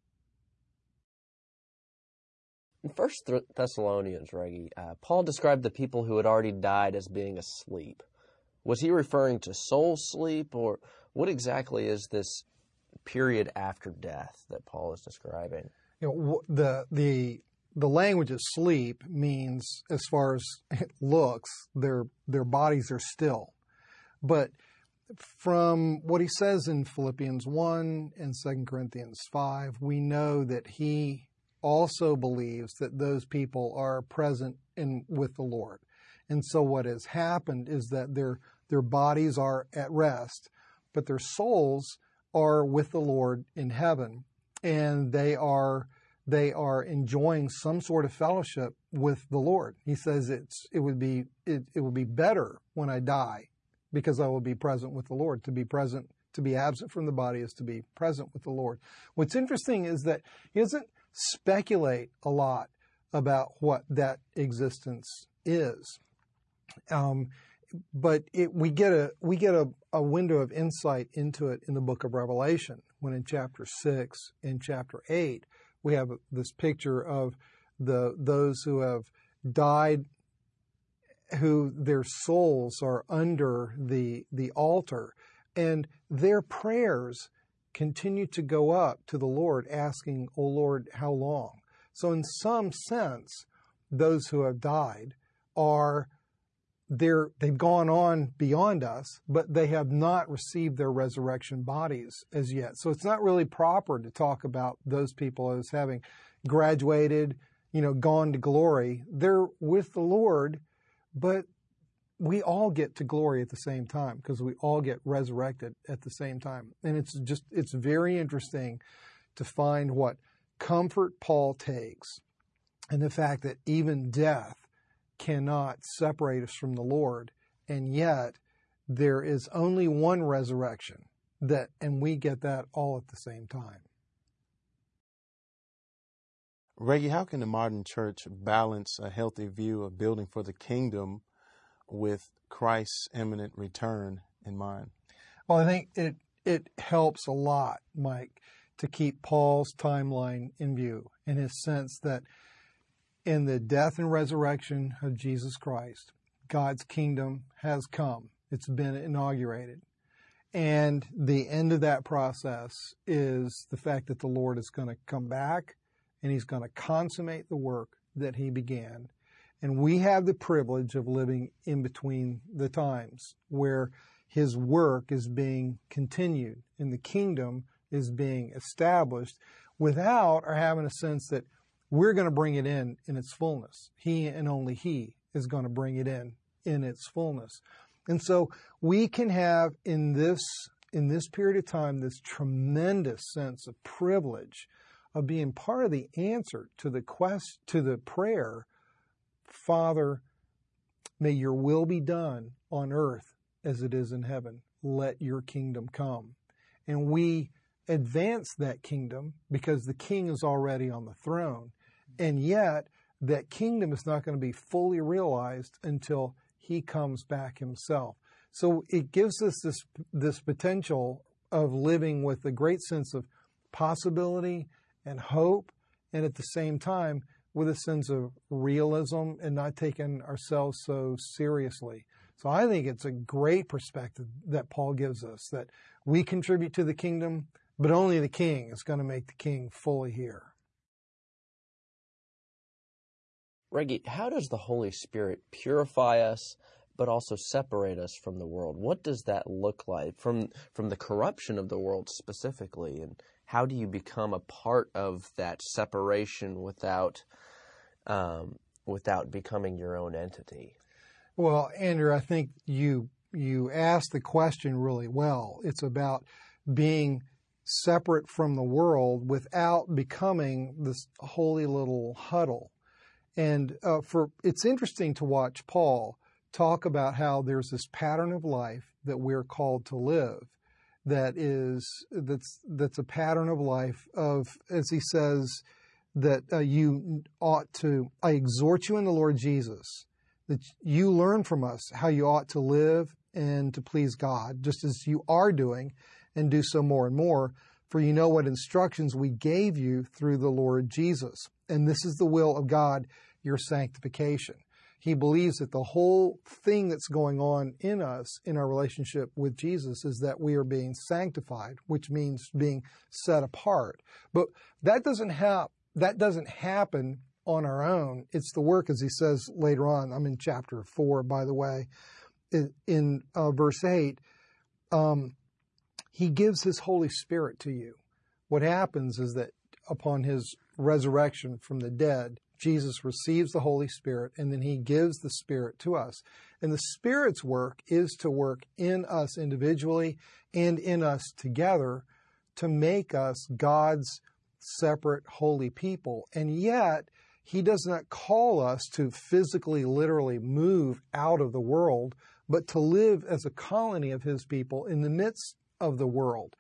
In First Thessalonians, Reggie, uh, Paul described the people who had already died as being asleep. Was he referring to soul sleep, or what exactly is this period after death that Paul is describing? You know, the the the language of sleep means, as far as it looks, their their bodies are still, but from what he says in Philippians one and Second Corinthians five, we know that he also believes that those people are present in with the Lord. And so what has happened is that their their bodies are at rest, but their souls are with the Lord in heaven, and they are they are enjoying some sort of fellowship with the Lord. He says it's it would be it, it will be better when I die, because I will be present with the Lord. To be present, to be absent from the body is to be present with the Lord. What's interesting is that he doesn't speculate a lot about what that existence is. Um, but it, we get a we get a, a window of insight into it in the book of Revelation, when in chapter six and chapter eight, we have this picture of the those who have died, who their souls are under the the altar, and their prayers continue to go up to the Lord, asking, "O Lord, how long?" So in some sense, those who have died are they're they've gone on beyond us, but they have not received their resurrection bodies as yet. So it's not really proper to talk about those people as having graduated, you know, gone to glory. They're with the Lord, but we all get to glory at the same time because we all get resurrected at the same time. And it's just, it's very interesting to find what comfort Paul takes and the fact that even death cannot separate us from the Lord. And yet there is only one resurrection that, and we get that all at the same time. Reggie, how can the modern church balance a healthy view of building for the kingdom with Christ's imminent return in mind? Well, I think it it helps a lot, Mike, to keep Paul's timeline in view, in his sense that in the death and resurrection of Jesus Christ, God's kingdom has come. It's been inaugurated. And the end of that process is the fact that the Lord is going to come back and he's going to consummate the work that he began. And we have the privilege of living in between the times where his work is being continued and the kingdom is being established without or having a sense that we're going to bring it in in its fullness. He and only he is going to bring it in in its fullness. And so we can have in this in this period of time this tremendous sense of privilege of being part of the answer to the quest to the prayer, Father, may your will be done on earth as it is in heaven. Let your kingdom come. And we advance that kingdom because the king is already on the throne. And yet that kingdom is not going to be fully realized until he comes back himself. So it gives us this, this potential of living with a great sense of possibility and hope, and at the same time with a sense of realism and not taking ourselves so seriously. So I think it's a great perspective that Paul gives us, that we contribute to the kingdom, but only the king is going to make the king fully here. Reggie, how does the Holy Spirit purify us, but also separate us from the world? What does that look like from from the corruption of the world specifically? And how do you become a part of that separation without um, without becoming your own entity? Well, Andrew, I think you you asked the question really well. It's about being separate from the world without becoming this holy little huddle. And uh, for it's interesting to watch Paul talk about how there's this pattern of life that we're called to live that is that's that's a pattern of life of, as he says, that uh, you ought to, I exhort you in the Lord Jesus, that you learn from us how you ought to live and to please God, just as you are doing, and do so more and more. For you know what instructions we gave you through the Lord Jesus. And this is the will of God, your sanctification. He believes that the whole thing that's going on in us, in our relationship with Jesus, is that we are being sanctified, which means being set apart. But that doesn't have, that doesn't happen on our own. It's the work, as he says later on. I'm in chapter four, by the way, in, in uh, verse eight. Um, he gives his Holy Spirit to you. What happens is that upon his resurrection from the dead, Jesus receives the Holy Spirit, and then he gives the Spirit to us. And the Spirit's work is to work in us individually and in us together to make us God's separate holy people. And yet, he does not call us to physically, literally move out of the world, but to live as a colony of his people in the midst of the world.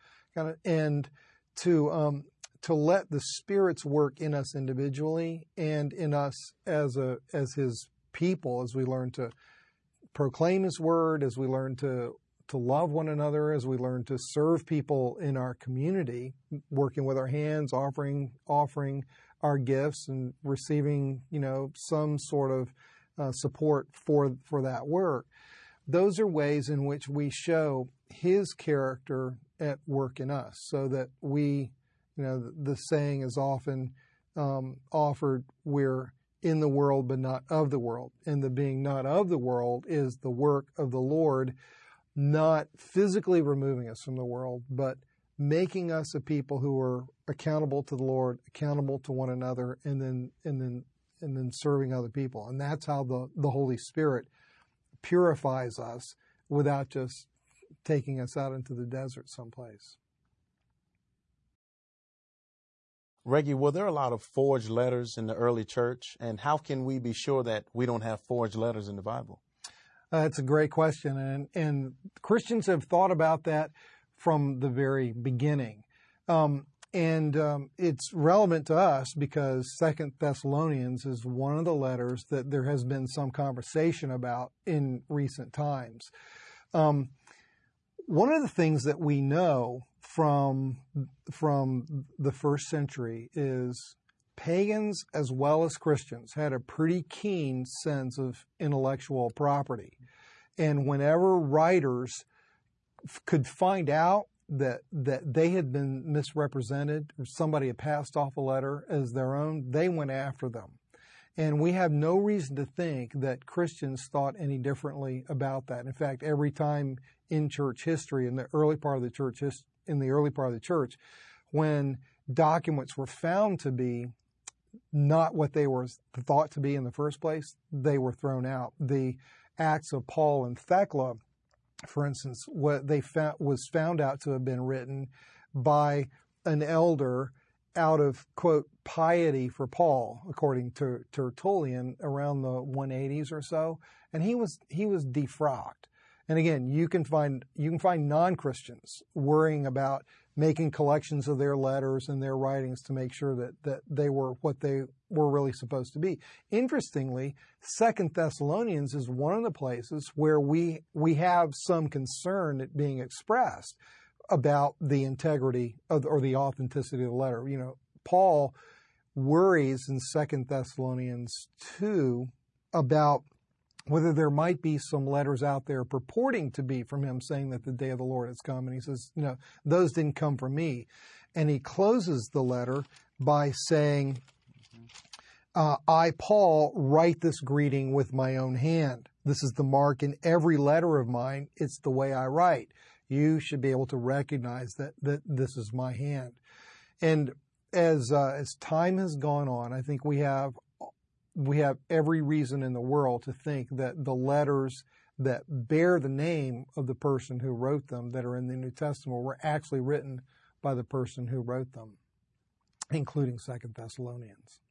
And to um, to let the Spirit's work in us individually and in us as a as his people, as we learn to proclaim his word, as we learn to to love one another, as we learn to serve people in our community, working with our hands, offering offering our gifts and receiving, you know, some sort of uh, support for for that work. Those are ways in which we show his character at work in us, so that we, you know, the, the saying is often um, offered, we're in the world but not of the world. And the being not of the world is the work of the Lord, not physically removing us from the world, but making us a people who are accountable to the Lord, accountable to one another, and then and then and then serving other people. And that's how the, the Holy Spirit purifies us without just taking us out into the desert someplace. Reggie, were there a lot of forged letters in the early church? And how can we be sure that we don't have forged letters in the Bible? Uh, that's a great question. And, and Christians have thought about that from the very beginning. Um, and um, it's relevant to us because Second Thessalonians is one of the letters that there has been some conversation about in recent times. Um, one of the things that we know from from the first century is pagans as well as Christians had a pretty keen sense of intellectual property. And whenever writers f- could find out that that they had been misrepresented or somebody had passed off a letter as their own, they went after them. And we have no reason to think that Christians thought any differently about that. In fact, every time in church history, in the early part of the church history, in the early part of the church, when documents were found to be not what they were thought to be in the first place, they were thrown out. The Acts of Paul and Thecla, for instance, what they found was found out to have been written by an elder out of, quote, piety for Paul, according to Tertullian, around the one eighties or so, and he was he was defrocked. And again, you can find you can find non-Christians worrying about making collections of their letters and their writings to make sure that, that they were what they were really supposed to be. Interestingly, Second Thessalonians is one of the places where we we have some concern at being expressed about the integrity of, or the authenticity of the letter. You know, Paul worries in Second Thessalonians two about whether there might be some letters out there purporting to be from him saying that the day of the Lord has come. And he says, you know, those didn't come from me. And he closes the letter by saying, uh, I, Paul, write this greeting with my own hand. This is the mark in every letter of mine. It's the way I write. You should be able to recognize that, that this is my hand. And as, uh, as time has gone on, I think we have we have every reason in the world to think that the letters that bear the name of the person who wrote them that are in the New Testament were actually written by the person who wrote them, including Second Thessalonians.